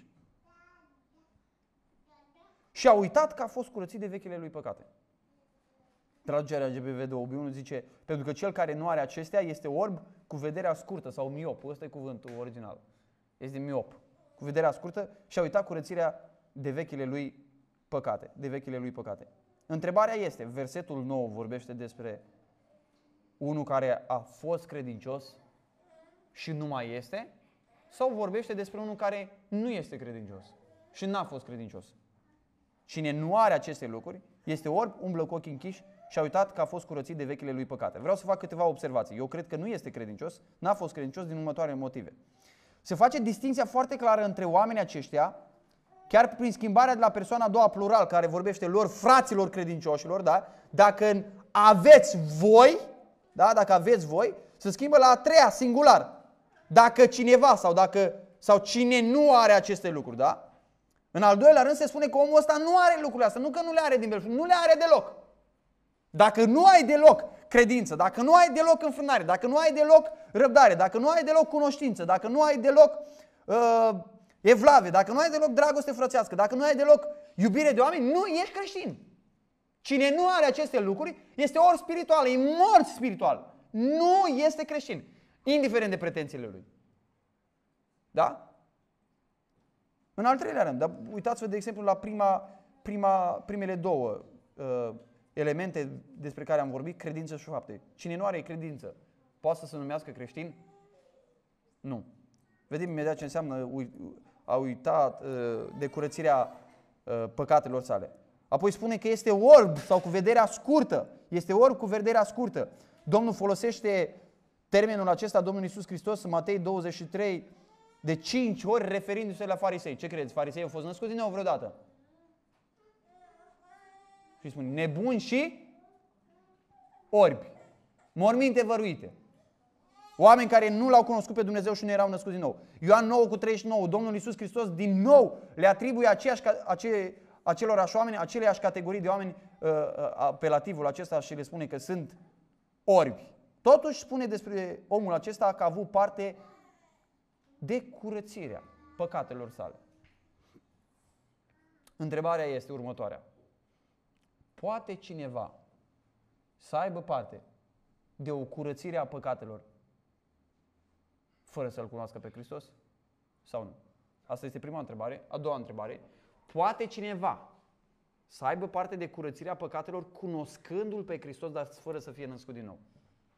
Și a uitat că a fost curățit de vechile lui păcate. Traducerea G B V două unu zice, pentru că cel care nu are acestea este orb cu vederea scurtă sau miop. Ăsta e cuvântul original. Este miop. Cu vederea scurtă și a uitat curățirea de vechile lui păcate. De vechile lui păcate. Întrebarea este, versetul nouă vorbește despre unul care a fost credincios și nu mai este? Sau vorbește despre unul care nu este credincios și n-a fost credincios? Cine nu are aceste lucruri este orb, umblă cu ochii închiși și a uitat că a fost curățit de vechile lui păcate. Vreau să fac câteva observații. Eu cred că nu este credincios, n-a fost credincios din următoarele motive. Se face distinția foarte clară între oamenii aceștia, chiar prin schimbarea de la persoana a doua plural, care vorbește lor fraților credincioșilor, da? Dacă aveți voi, da? Dacă aveți voi, se schimbă la a treia singular. Dacă cineva sau, dacă, sau cine nu are aceste lucruri, da? În al doilea rând se spune că omul ăsta nu are lucrurile astea, nu că nu le are din belșug, nu le are deloc. Dacă nu ai deloc credință, dacă nu ai deloc înfrânare, dacă nu ai deloc răbdare, dacă nu ai deloc cunoștință, dacă nu ai deloc uh, evlave, dacă nu ai deloc dragoste frățească, dacă nu ai deloc iubire de oameni, nu ești creștin. Cine nu are aceste lucruri este ori spiritual, e mort spiritual. Nu este creștin, indiferent de pretențiile lui. Da? În al treilea rând, dar uitați-vă de exemplu la prima, prima, primele două uh, elemente despre care am vorbit, credință și fapte. Cine nu are credință, poate să se numească creștin? Nu. Vedem imediat ce înseamnă a uita uh, de curățirea uh, păcatelor sale. Apoi spune că este orb sau cu vederea scurtă. Este orb cu vederea scurtă. Domnul folosește termenul acesta, Domnul Iisus Hristos, în Matei douăzeci și trei, de cinci ori referindu-se la farisei. Ce credeți? Farisei au fost născuți din nou vreodată? Și spune, nebuni și orbi, morminte văruite. Oameni care nu l-au cunoscut pe Dumnezeu și nu erau născuți din nou. Ioan nouă cu treizeci și nouă, Domnul Iisus Hristos din nou le atribuie aceeași, ace, acelorași oameni, aceleași categorii de oameni, uh, apelativul acesta, și le spune că sunt orbi. Totuși spune despre omul acesta că a avut parte de curățirea păcatelor sale. Întrebarea este următoarea. Poate cineva să aibă parte de o curățire a păcatelor fără să-L cunoască pe Hristos? Sau nu? Asta este prima întrebare. A doua întrebare. Poate cineva să aibă parte de curățirea păcatelor cunoscându-L pe Hristos, dar fără să fie născut din nou?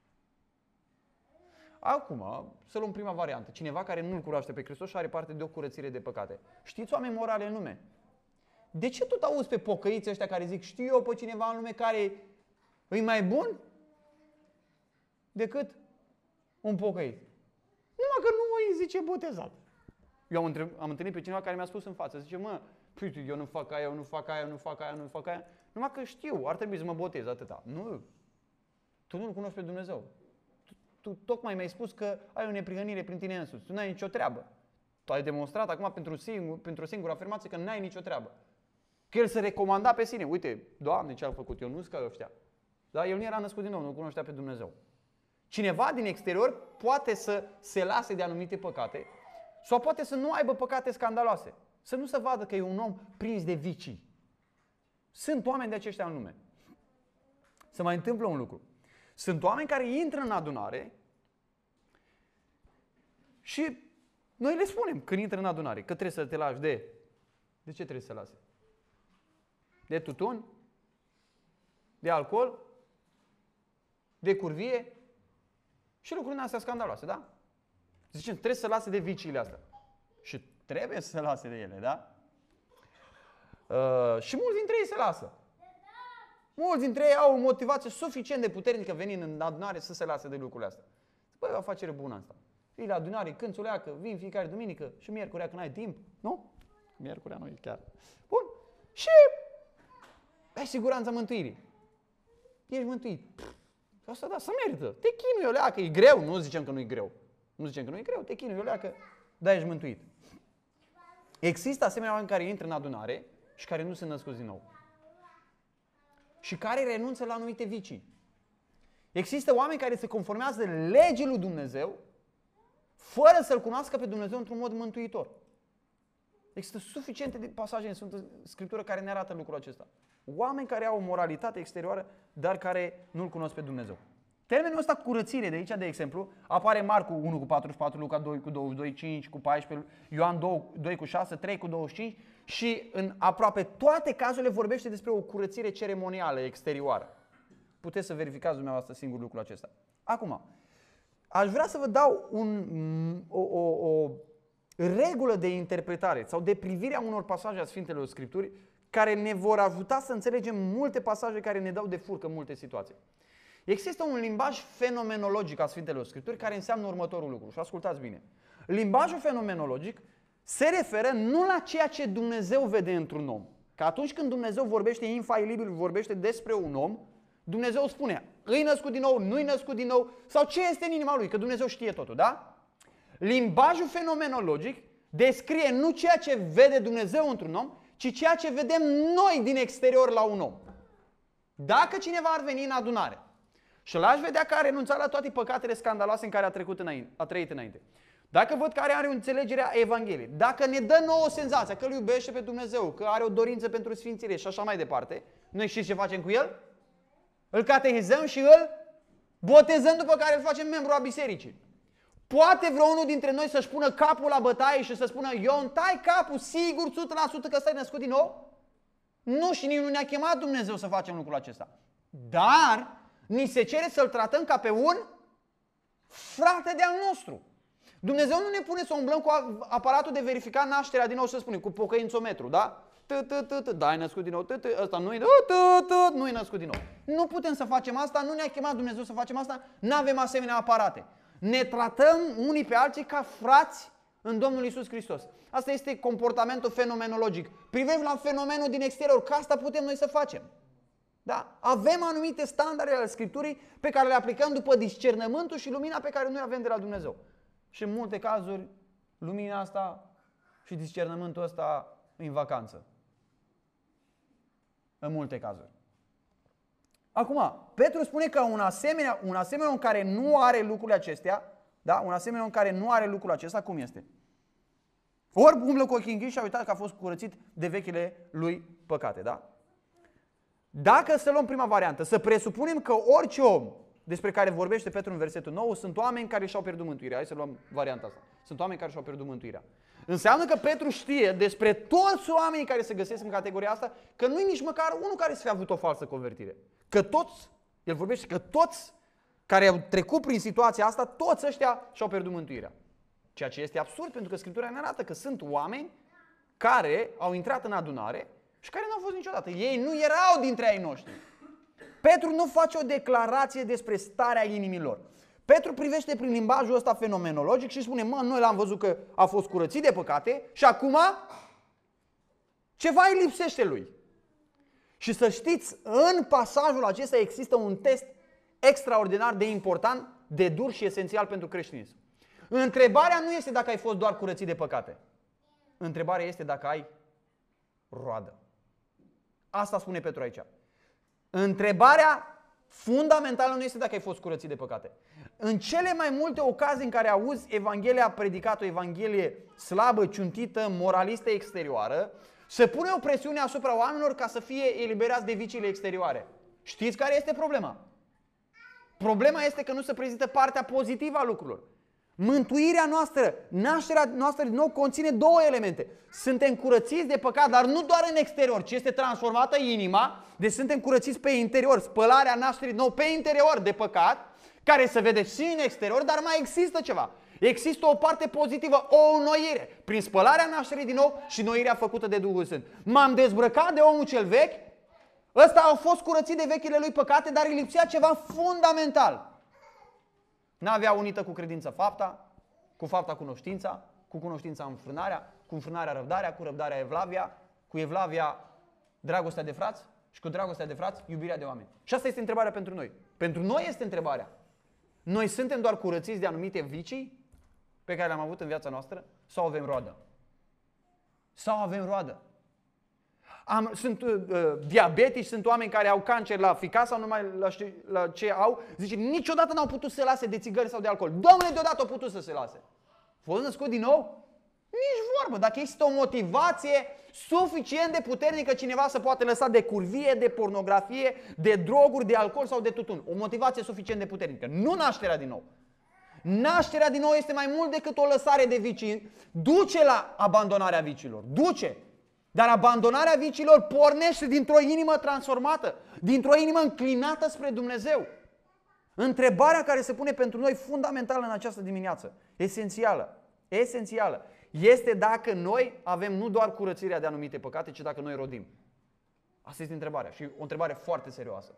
Acum, să luăm prima variantă. Cineva care nu-L cunoaște pe Hristos și are parte de o curățire de păcate. Știți oameni morale în lume? De ce tot auzi pe pocăiți ăștia care zic, știu eu pe cineva în lume care e mai bun decât un pocăit? Numai că nu îi zice botezat. Eu am, întreb, am întâlnit pe cineva care mi-a spus în față, zice, mă, eu nu fac aia, eu nu fac aia, eu nu fac aia, eu nu fac aia. Numai că știu, ar trebui să mă botez, atâta. Nu, tu nu-L cunoști pe Dumnezeu. Tu, tu tocmai mi-ai spus că ai o neprihănire prin tine însuți, tu n-ai nicio treabă. Tu ai demonstrat acum pentru, singur, pentru o singură afirmație că n-ai nicio treabă. Că El se recomanda pe sine. Uite, Doamne, ce-a făcut? Eu nu sunt ca ăștia. Dar El nu era născut din nou, nu cunoștea pe Dumnezeu. Cineva din exterior poate să se lase de anumite păcate sau poate să nu aibă păcate scandaloase. Să nu se vadă că e un om prins de vicii. Sunt oameni de aceștia în lume. Se mai întâmplă un lucru. Sunt oameni care intră în adunare și noi le spunem când intră în adunare că trebuie să te lași de... De ce trebuie să te lase? De tutun? De alcool? De curvie? Și lucrurile astea scandaloase, da? Zicem, trebuie să lase de viciile astea. Și trebuie să se lase de ele, da? Uh, și mulți dintre ei se lasă. Mulți dintre ei au o motivație suficient de puternică venind în adunare să se lase de lucrurile astea. Băi, o afacere bună asta. Vii la adunare, când ți-o leacă, vin fiecare duminică și miercurea când ai timp, nu? Miercurea nu e chiar. Bun. Și ai siguranța mântuirii. Ești mântuit. Asta da, să merită. Te chinui o leacă, e greu, nu zicem că nu e greu. Nu zicem că nu e greu, te chinui, o leacă, dar ești mântuit. Există asemenea oameni care intră în adunare și care nu se născut din nou. Și care renunță la anumite vicii. Există oameni care se conformează legii lui Dumnezeu fără să-L cunoască pe Dumnezeu într-un mod mântuitor. Există suficiente pasaje în Sfântă Scriptură care ne arată lucrul acesta. Oameni care au o moralitate exterioară, dar care nu-L cunosc pe Dumnezeu. Termenul ăsta curățire de aici, de exemplu, apare Marcu unu cu patruzeci și patru, Luca doi cu douăzeci și doi, cinci cu paisprezece, Ioan doi cu șase, trei cu douăzeci și cinci și în aproape toate cazurile vorbește despre o curățire ceremonială exterioară. Puteți să verificați dumneavoastră singur lucrul acesta. Acum, aș vrea să vă dau un, o, o, o regulă de interpretare sau de privire a unor pasaje a Sfintelor Scripturi care ne vor ajuta să înțelegem multe pasaje care ne dau de furcă în multe situații. Există un limbaj fenomenologic a Sfintelor Scripturi care înseamnă următorul lucru și ascultați bine. Limbajul fenomenologic se referă nu la ceea ce Dumnezeu vede într-un om. Că atunci când Dumnezeu vorbește infailibil, vorbește despre un om, Dumnezeu spune, îi născut din nou, nu-i născut din nou, sau ce este în inima lui, că Dumnezeu știe totul, da? Limbajul fenomenologic descrie nu ceea ce vede Dumnezeu într-un om, ci ceea ce vedem noi din exterior la un om. Dacă cineva ar veni în adunare și l-aș vedea că a renunțat la toate păcatele scandaloase în care a, trecut înainte, a trăit înainte, dacă văd că are o înțelegere a Evangheliei, dacă ne dă nouă senzația că îl iubește pe Dumnezeu, că are o dorință pentru sfințire și așa mai departe, noi știți ce facem cu el? Îl catehizăm și îl botezăm, după care îl facem membru a bisericii. Poate vreunul dintre noi să-și pună capul la bătaie și să spună, Ion, tai capul, sigur, o sută la sută că stai născut din nou? Nu, și nici nu ne-a chemat Dumnezeu să facem lucrul acesta. Dar ni se cere să-l tratăm ca pe un frate de-al nostru. Dumnezeu nu ne pune să umblăm cu aparatul de verificat nașterea din nou, să spunem, cu pocăințometru, da? Da, ai născut din nou, ăsta nu-i nu-i născut din nou. Nu putem să facem asta, nu ne-a chemat Dumnezeu să facem asta, nu avem asemenea aparate. Ne tratăm unii pe alții ca frați în Domnul Iisus Hristos. Asta este comportamentul fenomenologic. Privim la fenomenul din exterior, că asta putem noi să facem. Da? Avem anumite standarde ale Scripturii pe care le aplicăm după discernământul și lumina pe care noi avem de la Dumnezeu. Și în multe cazuri, lumina asta și discernământul ăsta în vacanță. În multe cazuri. Acum, Petru spune că un asemenea, un asemenea în care nu are lucrurile acestea, da? Un asemenea în care nu are lucrul acesta, cum este? Ori umblă cu ochii închiși și a uitat că a fost curățit de vechile lui păcate, da? Dacă să luăm prima variantă, să presupunem că orice om despre care vorbește Petru în versetul nouă sunt oameni care și-au pierdut mântuirea. Hai să luăm varianta asta. Sunt oameni care și-au pierdut mântuirea. Înseamnă că Petru știe despre toți oamenii care se găsesc în categoria asta că nu-i nici măcar unul care să fi avut o falsă convertire. Că toți, el vorbește că toți care au trecut prin situația asta, toți ăștia și-au pierdut mântuirea. Ceea ce este absurd, pentru că Scriptura ne arată că sunt oameni care au intrat în adunare și care nu au fost niciodată. Ei nu erau dintre ai noștri. Petru nu face o declarație despre starea inimilor. Petru privește prin limbajul ăsta fenomenologic și spune, mă, noi l-am văzut că a fost curățit de păcate și acum ceva îi lipsește lui. Și să știți, în pasajul acesta există un test extraordinar de important, de dur și esențial pentru creștinism. Întrebarea nu este dacă ai fost doar curățit de păcate. Întrebarea este dacă ai roadă. Asta spune Petru aici. Întrebarea fundamentală nu este dacă ai fost curățit de păcate. În cele mai multe ocazii în care auzi Evanghelia predicată, o Evanghelie slabă, ciuntită, moralistă, exterioară, se pune o presiune asupra oamenilor ca să fie eliberați de viciile exterioare. Știți care este problema? Problema este că nu se prezintă partea pozitivă a lucrurilor. Mântuirea noastră, nașterea noastră din nou conține două elemente. Suntem curățiți de păcat, dar nu doar în exterior, ci este transformată inima. Deci suntem curățiți pe interior, spălarea nașterii din nou pe interior de păcat, care se vede și în exterior, dar mai există ceva. Există o parte pozitivă, o înnoire, prin spălarea nașterii din nou și înnoirea făcută de Duhul Sfânt. M-am dezbrăcat de omul cel vechi, ăsta a fost curățit de vechile lui păcate, dar îi lipsea ceva fundamental. N-avea unită cu credință fapta, cu fapta cunoștința, cu cunoștința înfrânarea, cu înfrânarea răbdarea, cu răbdarea evlavia, cu evlavia dragostea de frați și cu dragostea de frați iubirea de oameni. Și asta este întrebarea pentru noi. Pentru noi este întrebarea. Noi suntem doar curățiți de anumite vicii pe care le-am avut în viața noastră sau avem roadă? Sau avem roadă? Am, sunt uh, diabetici, sunt oameni care au cancer la ficat sau numai la, la ce au. Zice, niciodată n-au putut să se lase de țigări sau de alcool. Dom'le, deodată au putut să se lase. Fost născut din nou? Nici vorbă. Dacă există o motivație suficient de puternică, cineva să poate lăsa de curvie, de pornografie, de droguri, de alcool sau de tutun. O motivație suficient de puternică. Nu nașterea din nou. Nașterea din nou este mai mult decât o lăsare de vicii. Duce la abandonarea viciilor. Duce. Dar abandonarea viciilor pornește dintr-o inimă transformată, dintr-o inimă înclinată spre Dumnezeu. Întrebarea care se pune pentru noi fundamentală în această dimineață, esențială, esențială, este dacă noi avem nu doar curățirea de anumite păcate, ci dacă noi rodim. Asta este întrebarea și o întrebare foarte serioasă.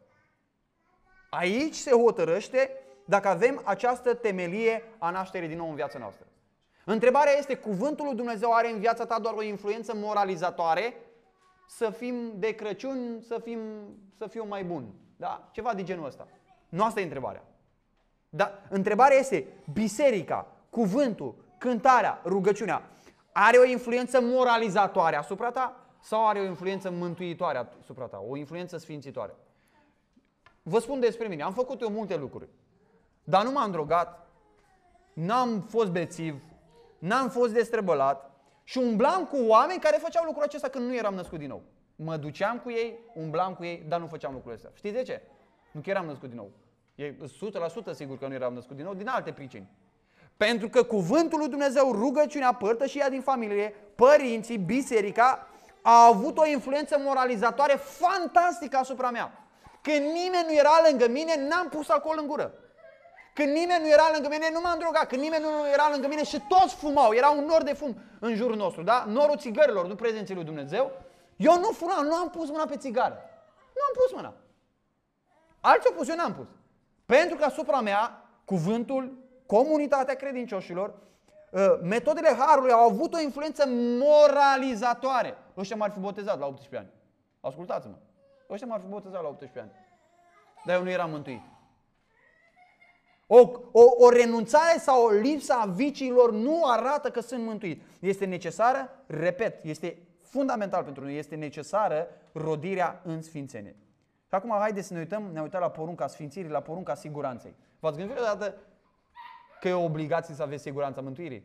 Aici se hotărăște dacă avem această temelie a nașterii din nou în viața noastră. Întrebarea este, cuvântul lui Dumnezeu are în viața ta doar o influență moralizatoare? Să fim de Crăciun, să, fim, să fiu mai bun. Da? Ceva de genul ăsta. Nu asta e întrebarea. Dar întrebarea este, biserica, cuvântul, cântarea, rugăciunea, are o influență moralizatoare asupra ta sau are o influență mântuitoare asupra ta? O influență sfințitoare? Vă spun despre mine, am făcut eu multe lucruri, dar nu m-am drogat, n-am fost bețiv, n-am fost destrăbălat și umblam cu oameni care făceau lucrul acesta când nu eram născut din nou. Mă duceam cu ei, umblam cu ei, dar nu făceam lucrul acesta. Știți de ce? Nu că eram născut din nou. E o sută la sută sigur că nu eram născut din nou, din alte pricini. Pentru că cuvântul lui Dumnezeu, rugăciunea, părtășia din familie, părinții, biserica, au avut o influență moralizatoare fantastică asupra mea. Când nimeni nu era lângă mine, n-am pus alcool în gură. Când nimeni nu era lângă mine, nu m-am drogat. Când nimeni nu era lângă mine și toți fumau. Era un nor de fum în jurul nostru, da? Norul țigărilor, nu prezenții lui Dumnezeu. Eu nu fumam, nu am pus mâna pe țigară. Nu am pus mâna. Alții au pus, eu n-am pus. Pentru că asupra mea, cuvântul, comunitatea credincioșilor, metodele Harului au avut o influență moralizatoare. Ăștia m-ar fi botezat la optsprezece ani. Ascultați-mă. Ăștia m-ar fi botezat la optsprezece ani. Dar eu nu eram mântuit. O, o, o renunțare sau o lipsă a viciilor nu arată că sunt mântuit. Este necesară, repet, este fundamental pentru noi, este necesară rodirea în sfințenie. Și acum haideți să ne uităm, ne uităm la porunca sfințirii, la porunca siguranței. V-ați gândit vreodată că e o obligație să aveți siguranța mântuirii?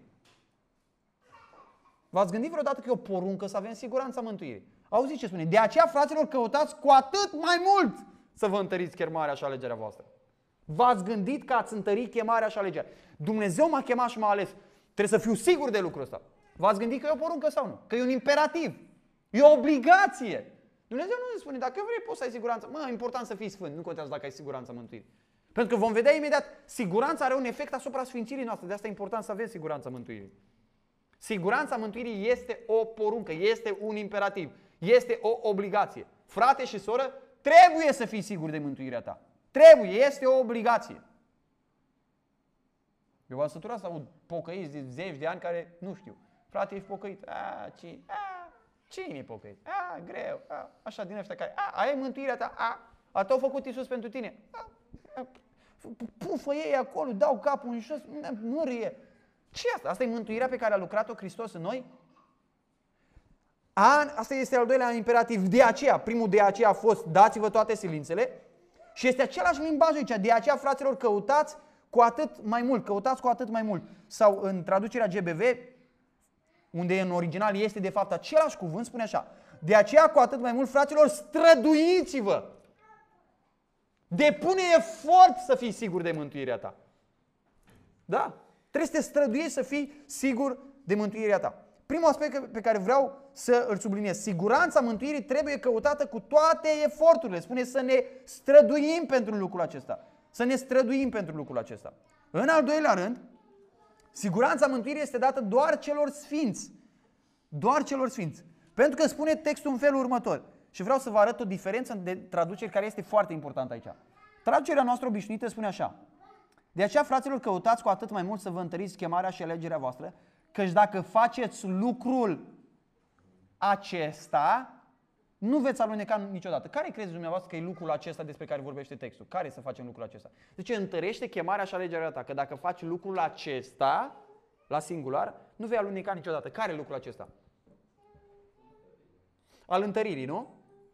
V-ați gândit vreodată că e o poruncă să avem siguranța mântuirii? Auziți ce spune? De aceea, fraților, căutați cu atât mai mult să vă întăriți chemarea și alegerea voastră. V-ați gândit că ați întărit chemarea și alegerea. Dumnezeu m-a chemat și m-a ales. Trebuie să fiu sigur de lucrul ăsta. V-ați gândit că e o poruncă sau nu? Că e un imperativ. E o obligație. Dumnezeu nu ne spune, dacă vrei poți să ai siguranță. Mă, e important să fii sfânt, nu contează dacă ai siguranța mântuirii. Pentru că vom vedea imediat, siguranța are un efect asupra sfințirii noastre. De asta e important să avem siguranța mântuirii. Siguranța mântuirii este o poruncă, este un imperativ, este o obligație. Frate și soră, trebuie să fii sigur de mântuirea ta. Trebuie, este o obligație. Eu v-am săturat să aud pocăiți de zeci de ani care nu știu. Frate, ești pocăit? A, cine? A, cine e pocăit? A, greu. A, așa din ăștia care. A, ai mântuirea ta? A, a te-a făcut Iisus pentru tine? A, a, pufă ei acolo, dau capul în jos, mârie. Ce asta? Asta e mântuirea pe care a lucrat-o Hristos în noi? A, asta este al doilea imperativ. De aceea, primul de aceea a fost dați-vă toate silințele. Și este același limbaj aici. De aceea, fraților, căutați cu atât mai mult. Căutați cu atât mai mult. Sau în traducerea G B V, unde în original este de fapt același cuvânt, spune așa. De aceea, cu atât mai mult, fraților, străduiți-vă. Depune efort să fii sigur de mântuirea ta. Da? Trebuie să te străduiești să fii sigur de mântuirea ta. Primul aspect pe care vreau să îl subliniez. Siguranța mântuirii trebuie căutată cu toate eforturile. Spune să ne străduim pentru lucrul acesta. Să ne străduim pentru lucrul acesta. În al doilea rând, siguranța mântuirii este dată doar celor sfinți. Doar celor sfinți. Pentru că spune textul în felul următor. Și vreau să vă arăt o diferență de traduceri care este foarte importantă aici. Traducerea noastră obișnuită spune așa. De aceea, fraților, căutați cu atât mai mult să vă întăriți chemarea și alegerea voastră, căci dacă faceți lucrul acesta, nu veți aluneca niciodată. Care credeți dumneavoastră că e lucrul acesta despre care vorbește textul? Care să facem lucrul acesta? Deci întărește chemarea și alegerea ta, că dacă faci lucrul acesta, la singular, nu vei aluneca niciodată. Care e lucrul acesta? Al întăririi, nu?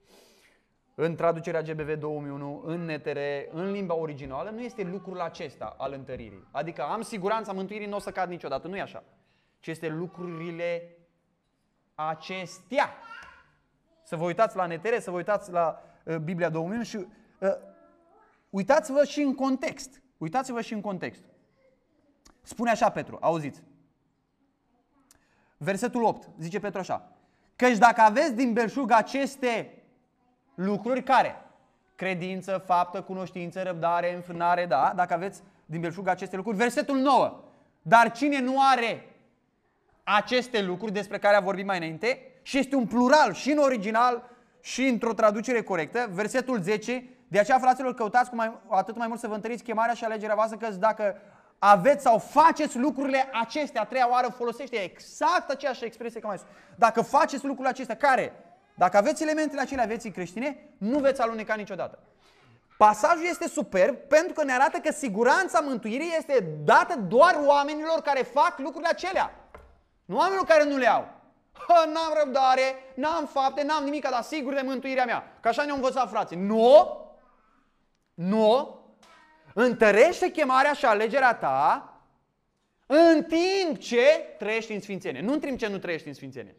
În traducerea G B V două mii unu, în N T R, în limba originală, nu este lucrul acesta al întăririi. Adică am siguranța mântuirii, nu o să cad niciodată. Nu e așa. Ci este lucrurile acestea. Să vă uitați la N T R, să vă uitați la uh, Biblia două mii unu și uh, uitați-vă și în context. Uitați-vă și în context. Spune așa Petru, auziți. Versetul opt, zice Petru așa. Căci dacă aveți din belșug aceste lucruri care? Credință, faptă, cunoștință, răbdare, înfrânare, da? Dacă aveți din belșug aceste lucruri. Versetul nouă. Dar cine nu are aceste lucruri despre care a vorbit mai înainte, și este un plural și în original și într-o traducere corectă, versetul zece, de aceea, fraților, căutați cu mai, atât mai mult să vă întăriți chemarea și alegerea voastră, că dacă aveți sau faceți lucrurile acestea, a treia oară folosește exact aceeași expresie ca mai sus. Dacă faceți lucrurile acestea, care? Dacă aveți elementele acelea vieții creștine, nu veți aluneca niciodată. Pasajul este superb pentru că ne arată că siguranța mântuirii este dată doar oamenilor care fac lucrurile acelea. Nu oamenilor care nu le au. N-am răbdare, n-am fapte, n-am nimic, dar sigur de mântuirea mea. Că așa ne-au învățat frații. Nu! Nu! Întărește chemarea și alegerea ta în timp ce trăiești în sfințenie. Nu în timp ce nu trăiești în sfințenie.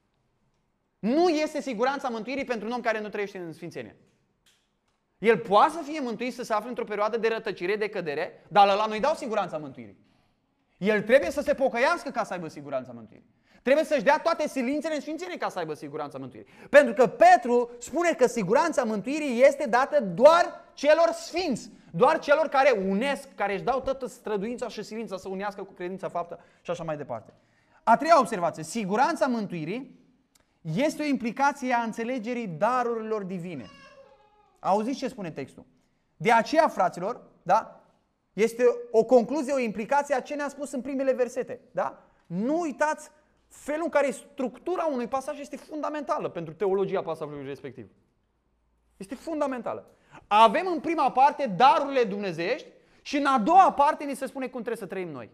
Nu este siguranța mântuirii pentru un om care nu trăiește în sfințenie. El poate să fie mântuit, să se afle într-o perioadă de rătăcire, de cădere, dar ăla nu-i dau siguranța mântuirii. El trebuie să se pocăiască ca să aibă siguranța mântuirii. Trebuie să-și dea toate silințele în sfințenie ca să aibă siguranța mântuirii. Pentru că Petru spune că siguranța mântuirii este dată doar celor sfinți, doar celor care unesc, care își dau toată străduința și silința să unească cu credința, faptă și așa mai departe. A treia observație, siguranța mântuirii este o implicație a înțelegerii darurilor divine. Auziți ce spune textul? De aceea, fraților, da? Este o concluzie, o implicație a ce ne-a spus în primele versete. Da? Nu uitați felul în care structura unui pasaj este fundamentală pentru teologia pasajului respectiv. Este fundamentală. Avem în prima parte darurile dumnezeiești și în a doua parte ni se spune cum trebuie să trăim noi.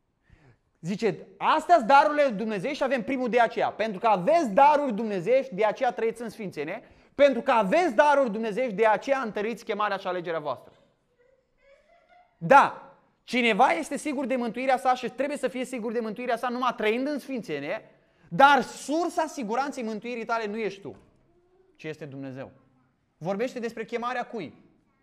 Zice, astea sunt darurile dumnezeiești și avem primul de aceea. Pentru că aveți daruri dumnezeiești, de aceea trăiți în sfințenie. Pentru că aveți daruri dumnezeiești, de aceea întăriți chemarea și alegerea voastră. Da, cineva este sigur de mântuirea sa și trebuie să fie sigur de mântuirea sa numai trăind în sfințenie, dar sursa siguranței mântuirii tale nu ești tu, ci este Dumnezeu. Vorbește despre chemarea cui?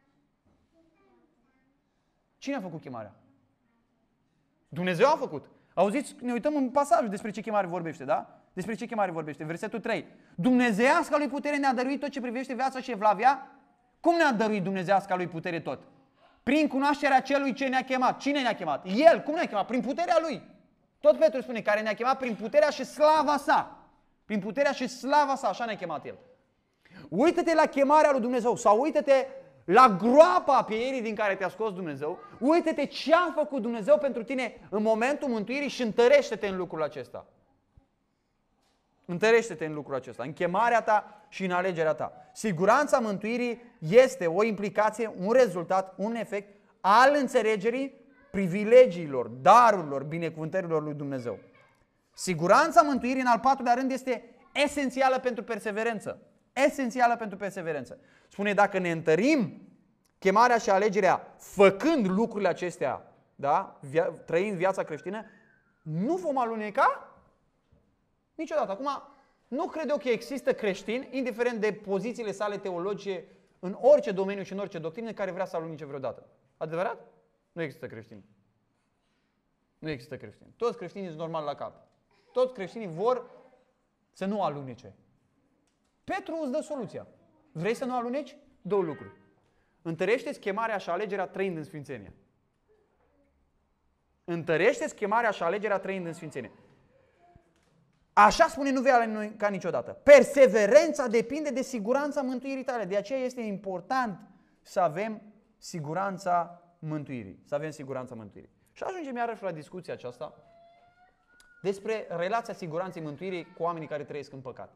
Cine a făcut chemarea? Dumnezeu a făcut. Auziți, ne uităm în pasajul despre ce chemare vorbește, da? Despre ce chemare vorbește? Versetul trei. Dumnezeiasca lui putere ne-a dăruit tot ce privește viața și evlavia. Cum ne-a dăruit Dumnezeiasca lui putere tot? Prin cunoașterea celui ce ne-a chemat. Cine ne-a chemat? El. Cum ne-a chemat? Prin puterea lui. Tot Petru spune, care ne-a chemat prin puterea și slava sa. Prin puterea și slava sa, așa ne-a chemat el. Uită-te la chemarea lui Dumnezeu sau uită-te la groapa apierii din care te-a scos Dumnezeu. Uită-te ce a făcut Dumnezeu pentru tine în momentul mântuirii și întărește-te în lucrul acesta. Întărește-te în lucrul acesta, în chemarea ta și în alegerea ta. Siguranța mântuirii este o implicație, un rezultat, un efect al înțelegerii privilegiilor, darurilor, binecuvântărilor lui Dumnezeu. Siguranța mântuirii, în al patrulea rând, este esențială pentru perseverență. Esențială pentru perseverență. Spune, dacă ne întărim chemarea și alegerea făcând lucrurile acestea, da? Via- trăind viața creștină, nu vom aluneca niciodată. Acum, nu cred eu că există creștin, indiferent de pozițiile sale teologice, în orice domeniu și în orice doctrină, care vrea să alunece vreodată. Adevărat? Nu există creștini. Nu există creștini. Toți creștinii sunt normal la cap. Toți creștinii vor să nu alunece. Petru îți dă soluția. Vrei să nu aluneci? Două lucruri. Întărește-ți chemarea și alegerea trăind în sfințenie. Întărește-ți chemarea și alegerea trăind în sfințenie. Așa spune, nu vei aluneca niciodată. Perseverența depinde de siguranța mântuirii tale. De aceea este important să avem siguranța mântuirii. Să avem siguranța mântuirii. Și ajungem iarăși la discuția aceasta despre relația siguranței mântuirii cu oamenii care trăiesc în păcat.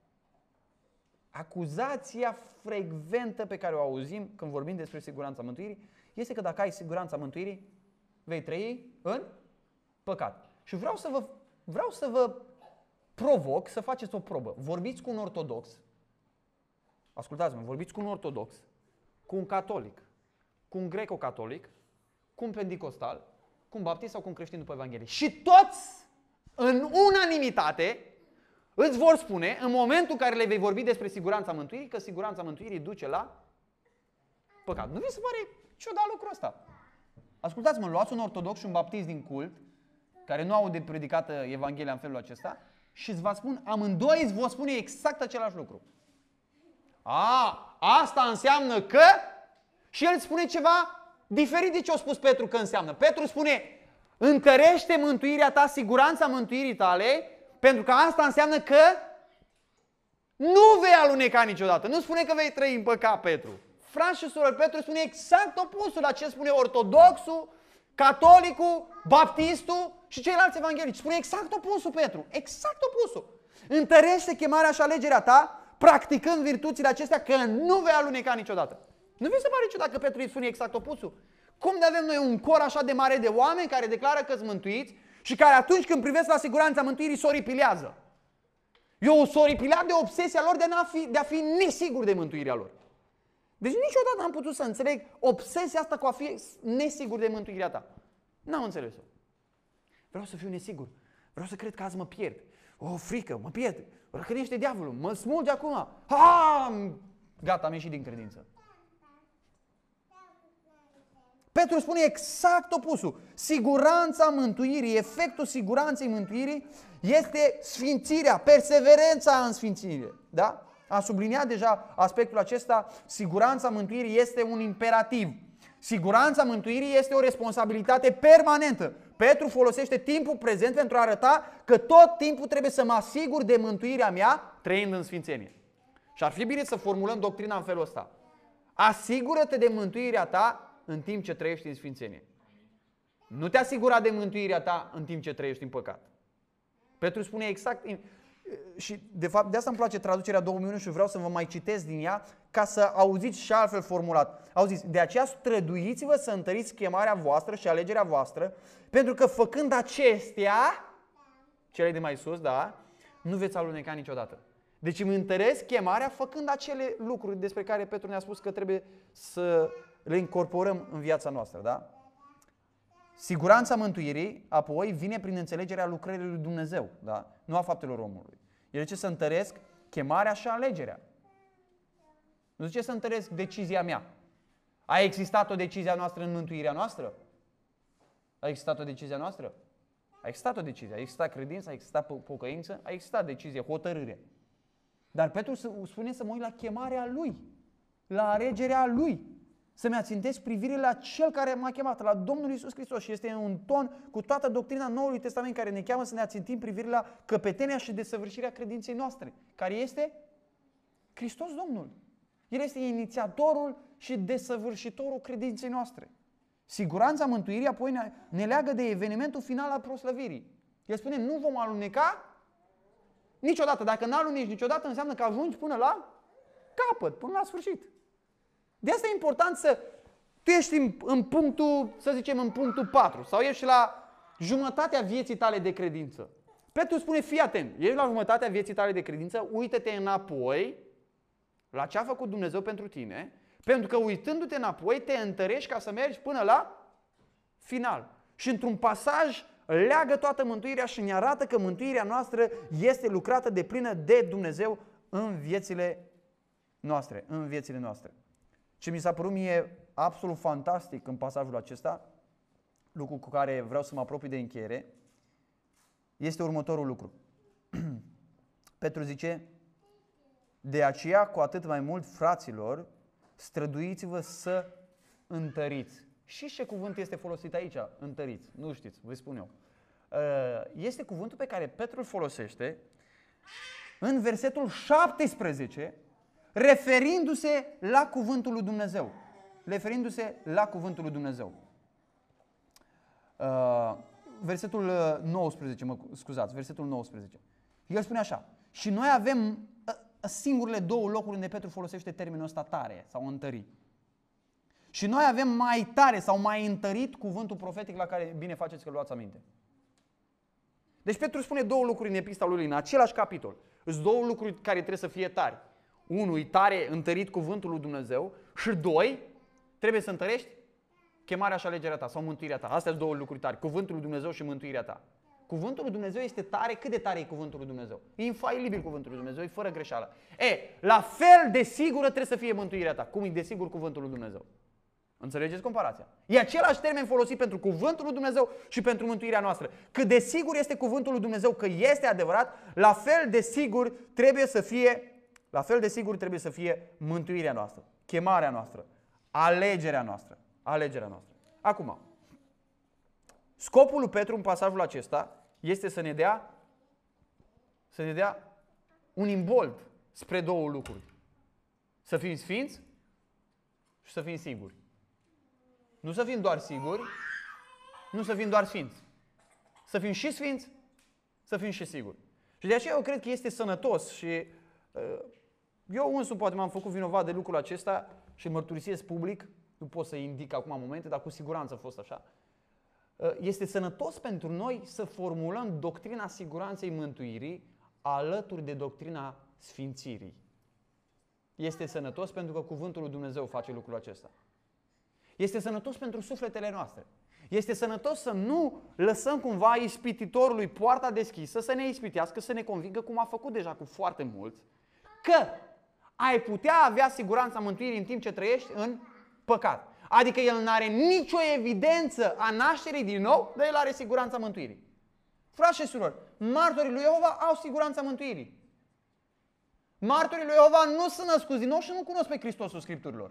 Acuzația frecventă pe care o auzim când vorbim despre siguranța mântuirii este că dacă ai siguranța mântuirii, vei trăi în păcat. Și vreau să vă, vreau să vă provoc să faceți o probă. Vorbiți cu un ortodox, ascultați-mă, vorbiți cu un ortodox, cu un catolic, cu un greco-catolic, cu un pentecostal, cu un baptist sau cu un creștin după Evanghelie. Și toți, în unanimitate, îți vor spune, în momentul în care le vei vorbi despre siguranța mântuirii, că siguranța mântuirii duce la păcat. Nu vi se pare ciudat lucrul ăsta? Ascultați-mă, luați un ortodox și un baptist din cult, care nu au de predicată Evanghelia în felul acesta, și îți va spune, amândoi îți vor spune exact același lucru. A, asta înseamnă că... Și el spune ceva diferit de ce a spus Petru că înseamnă. Petru spune, întărește mântuirea ta, siguranța mântuirii tale, pentru că asta înseamnă că nu vei aluneca niciodată. Nu spune că vei trăi în păcat, Petru. Frați și surori, Petru spune exact opusul la ce spune ortodoxul, catolicul, baptistul și ceilalți evanghelici. Spune exact opusul, Petru. Exact opusul. Întărește chemarea și alegerea ta, practicând virtuțile acestea, că nu vei aluneca niciodată. Nu vi se pare ciudat că Petru îi spune exact opusul? Cum de avem noi un cor așa de mare de oameni care declară că-s mântuiți și care atunci când privesc la siguranța mântuirii soripilează? Eu soripileam de obsesia lor de a fi, de a fi nesigur de mântuirea lor. Deci niciodată n-am putut să înțeleg obsesia asta cu a fi nesigur de mântuirea ta. N-am înțeles-o. Vreau să fiu nesigur. Vreau să cred că azi mă pierd. O frică, mă pierd. Răcănește diavolul, mă smulge acum. Ha! Gata, am ieșit din credință. Petru spune exact opusul. Siguranța mântuirii, efectul siguranței mântuirii este sfințirea, perseverența în sfințire. Da? Am subliniat deja aspectul acesta. Siguranța mântuirii este un imperativ. Siguranța mântuirii este o responsabilitate permanentă. Petru folosește timpul prezent pentru a arăta că tot timpul trebuie să mă asigur de mântuirea mea trăind în sfințenie. Și ar fi bine să formulăm doctrina în felul ăsta. Asigură-te de mântuirea ta în timp ce trăiești în sfințenie. Nu te asigura de mântuirea ta în timp ce trăiești în păcat. Petru spune exact, și de fapt de asta îmi place traducerea două mii unu și vreau să vă mai citesc din ea ca să auziți și altfel formulat. Auziți, de aceea străduiți-vă să întăriți chemarea voastră și alegerea voastră, pentru că făcând acestea, cele de mai sus, da, nu veți aluneca niciodată. Deci îmi întăresc chemarea făcând acele lucruri despre care Petru ne-a spus că trebuie să le incorporăm în viața noastră, da? Siguranța mântuirii, apoi, vine prin înțelegerea lucrării lui Dumnezeu, da? Nu a faptelor omului. El zice să întăresc chemarea și alegerea. Nu zice să întăresc decizia mea. A existat o decizie a noastră în mântuirea noastră? A existat o decizie a noastră? A existat o decizie. A existat credință, a existat pocăință, a existat decizie, hotărâre. Dar Petru spune să mă uit la chemarea lui, la alegerea lui. Să-mi ațintesc privirea la Cel care m-a chemat, la Domnul Iisus Hristos. Și este un ton cu toată doctrina Noului Testament care ne cheamă să ne ațintim privirea la căpetenia și desăvârșirea credinței noastre, care este Hristos Domnul. El este inițiatorul și desăvârșitorul credinței noastre. Siguranța mântuirii apoi ne, ne leagă de evenimentul final al proslăvirii. El spune, nu vom aluneca niciodată. Dacă nu aluneci niciodată, înseamnă că ajungi până la capăt, până la sfârșit. De asta e important să tu ești în, în punctul, să zicem, în punctul patru sau ești la jumătatea vieții tale de credință. Petru spune, fii atent, ești la jumătatea vieții tale de credință, uită-te înapoi la ce a făcut Dumnezeu pentru tine, pentru că uitându-te înapoi te întărești ca să mergi până la final. Și într-un pasaj leagă toată mântuirea și ne arată că mântuirea noastră este lucrată de plină de Dumnezeu în viețile noastre, în viețile noastre. Ce mi s-a părut mie absolut fantastic în pasajul acesta, lucru cu care vreau să mă apropii de încheiere, este următorul lucru. Petru zice, de aceea cu atât mai mult, fraților, străduiți-vă să întăriți. Și ce cuvânt este folosit aici? Întăriți. Nu știți, vă spun eu. Este cuvântul pe care Petru îl folosește în versetul șaptesprezece, referindu-se la cuvântul lui Dumnezeu. Referindu-se la cuvântul lui Dumnezeu. Uh, versetul nouăsprezece, mă scuzați, versetul nouăsprezece. El spune așa, și noi avem uh, singurele două locuri unde Petru folosește termenul ăsta tare sau întări. Și noi avem mai tare sau mai întărit cuvântul profetic la care bine faceți că luați aminte. Deci Petru spune două lucruri în epistola lui în același capitol. Sunt două lucruri care trebuie să fie tari. Unu, e tare întărit cuvântul lui Dumnezeu și doi, trebuie să întărești chemarea și alegerea ta sau mântuirea ta. Astea sunt două lucruri tari, cuvântul lui Dumnezeu și mântuirea ta. Cuvântul lui Dumnezeu este tare, cât de tare e cuvântul lui Dumnezeu? E infailibil cuvântul lui Dumnezeu, e fără greșeală. E, la fel de sigură trebuie să fie mântuirea ta, cum e de sigur cuvântul lui Dumnezeu. Înțelegeți comparația? E același termen folosit pentru cuvântul lui Dumnezeu și pentru mântuirea noastră. Cât de sigur este cuvântul lui Dumnezeu că este adevărat, la fel de sigur trebuie să fie, la fel de sigur trebuie să fie mântuirea noastră, chemarea noastră, alegerea noastră, alegerea noastră. Acum, scopul lui Petru în pasajul acesta este să ne dea, să ne dea un imbold spre două lucruri. Să fim sfinți și să fim siguri. Nu să fim doar siguri, nu să fim doar sfinți. Să fim și sfinți, să fim și siguri. Și de aceea eu cred că este sănătos și uh, eu însumi poate m-am făcut vinovat de lucrul acesta și mărturisesc public, nu pot să indic acum momente, dar cu siguranță a fost așa. Uh, este sănătos pentru noi să formulăm doctrina siguranței mântuirii alături de doctrina sfințirii. Este sănătos pentru că cuvântul lui Dumnezeu face lucrul acesta. Este sănătos pentru sufletele noastre. Este sănătos să nu lăsăm cumva ispititorului poarta deschisă să ne ispitească, să ne convingă, cum a făcut deja cu foarte mulți, că ai putea avea siguranța mântuirii în timp ce trăiești în păcat. Adică el nu are nicio evidență a nașterii din nou, dar el are siguranța mântuirii. Frați și surori, martorii lui Jehova au siguranța mântuirii. Martorii lui Jehova nu sunt născuți din nou și nu cunosc pe Hristosul Scripturilor.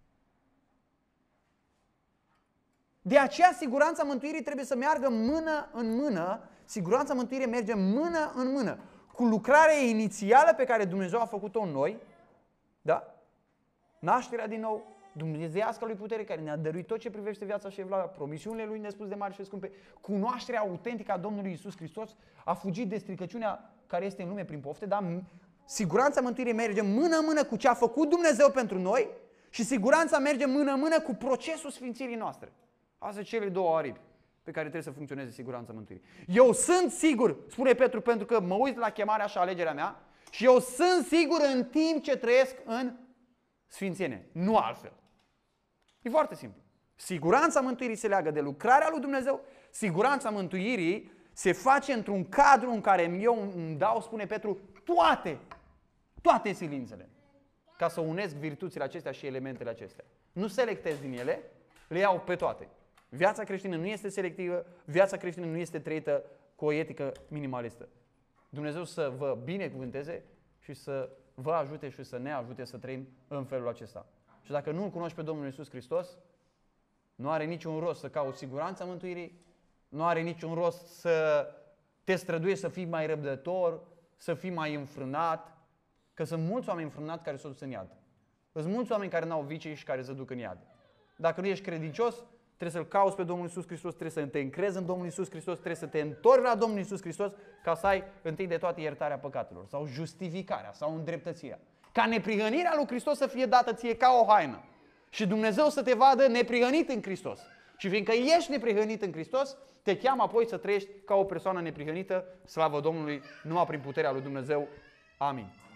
De aceea siguranța mântuirii trebuie să meargă mână în mână, siguranța mântuirii merge mână în mână cu lucrarea inițială pe care Dumnezeu a făcut-o în noi, da? Nașterea din nou, dumnezeiasca lui putere care ne-a dăruit tot ce privește viața și evlavia, promisiunile lui nespus de mari și scumpe, cunoașterea autentică a Domnului Iisus Hristos, a fugit de stricăciunea care este în lume prin pofte, dar siguranța mântuirii merge mână în mână cu ce a făcut Dumnezeu pentru noi și siguranța merge mână în mână cu procesul sfințirii noastre. Astea sunt cele două aripi pe care trebuie să funcționeze siguranța mântuirii. Eu sunt sigur, spune Petru, pentru că mă uit la chemarea și alegerea mea și eu sunt sigur în timp ce trăiesc în sfințenie, nu altfel. E foarte simplu. Siguranța mântuirii se leagă de lucrarea lui Dumnezeu, siguranța mântuirii se face într-un cadru în care eu îmi dau, spune Petru, toate, toate silințele, ca să unesc virtuțile acestea și elementele acestea. Nu selectez din ele, le iau pe toate. Viața creștină nu este selectivă, viața creștină nu este trăită cu o etică minimalistă. Dumnezeu să vă binecuvânteze și să vă ajute și să ne ajute să trăim în felul acesta. Și dacă nu îl cunoști pe Domnul Iisus Hristos, nu are niciun rost să cauți siguranța mântuirii, nu are niciun rost să te străduiești să fii mai răbdător, să fii mai înfrânat, că sunt mulți oameni înfrânați care s-au dus în iad. Sunt mulți oameni care n-au vicii și care se duc în iad. Dacă nu ești credincios, trebuie să-L cauți pe Domnul Iisus Hristos, trebuie să te încrezi în Domnul Iisus Hristos, trebuie să te întorci la Domnul Iisus Hristos ca să ai întâi de toate iertarea păcatelor sau justificarea sau îndreptățirea. Ca neprihănirea lui Hristos să fie dată ție ca o haină și Dumnezeu să te vadă neprihănit în Hristos. Și fiindcă ești neprihănit în Hristos, te cheamă apoi să trăiești ca o persoană neprihănită, slavă Domnului, numai prin puterea lui Dumnezeu. Amin.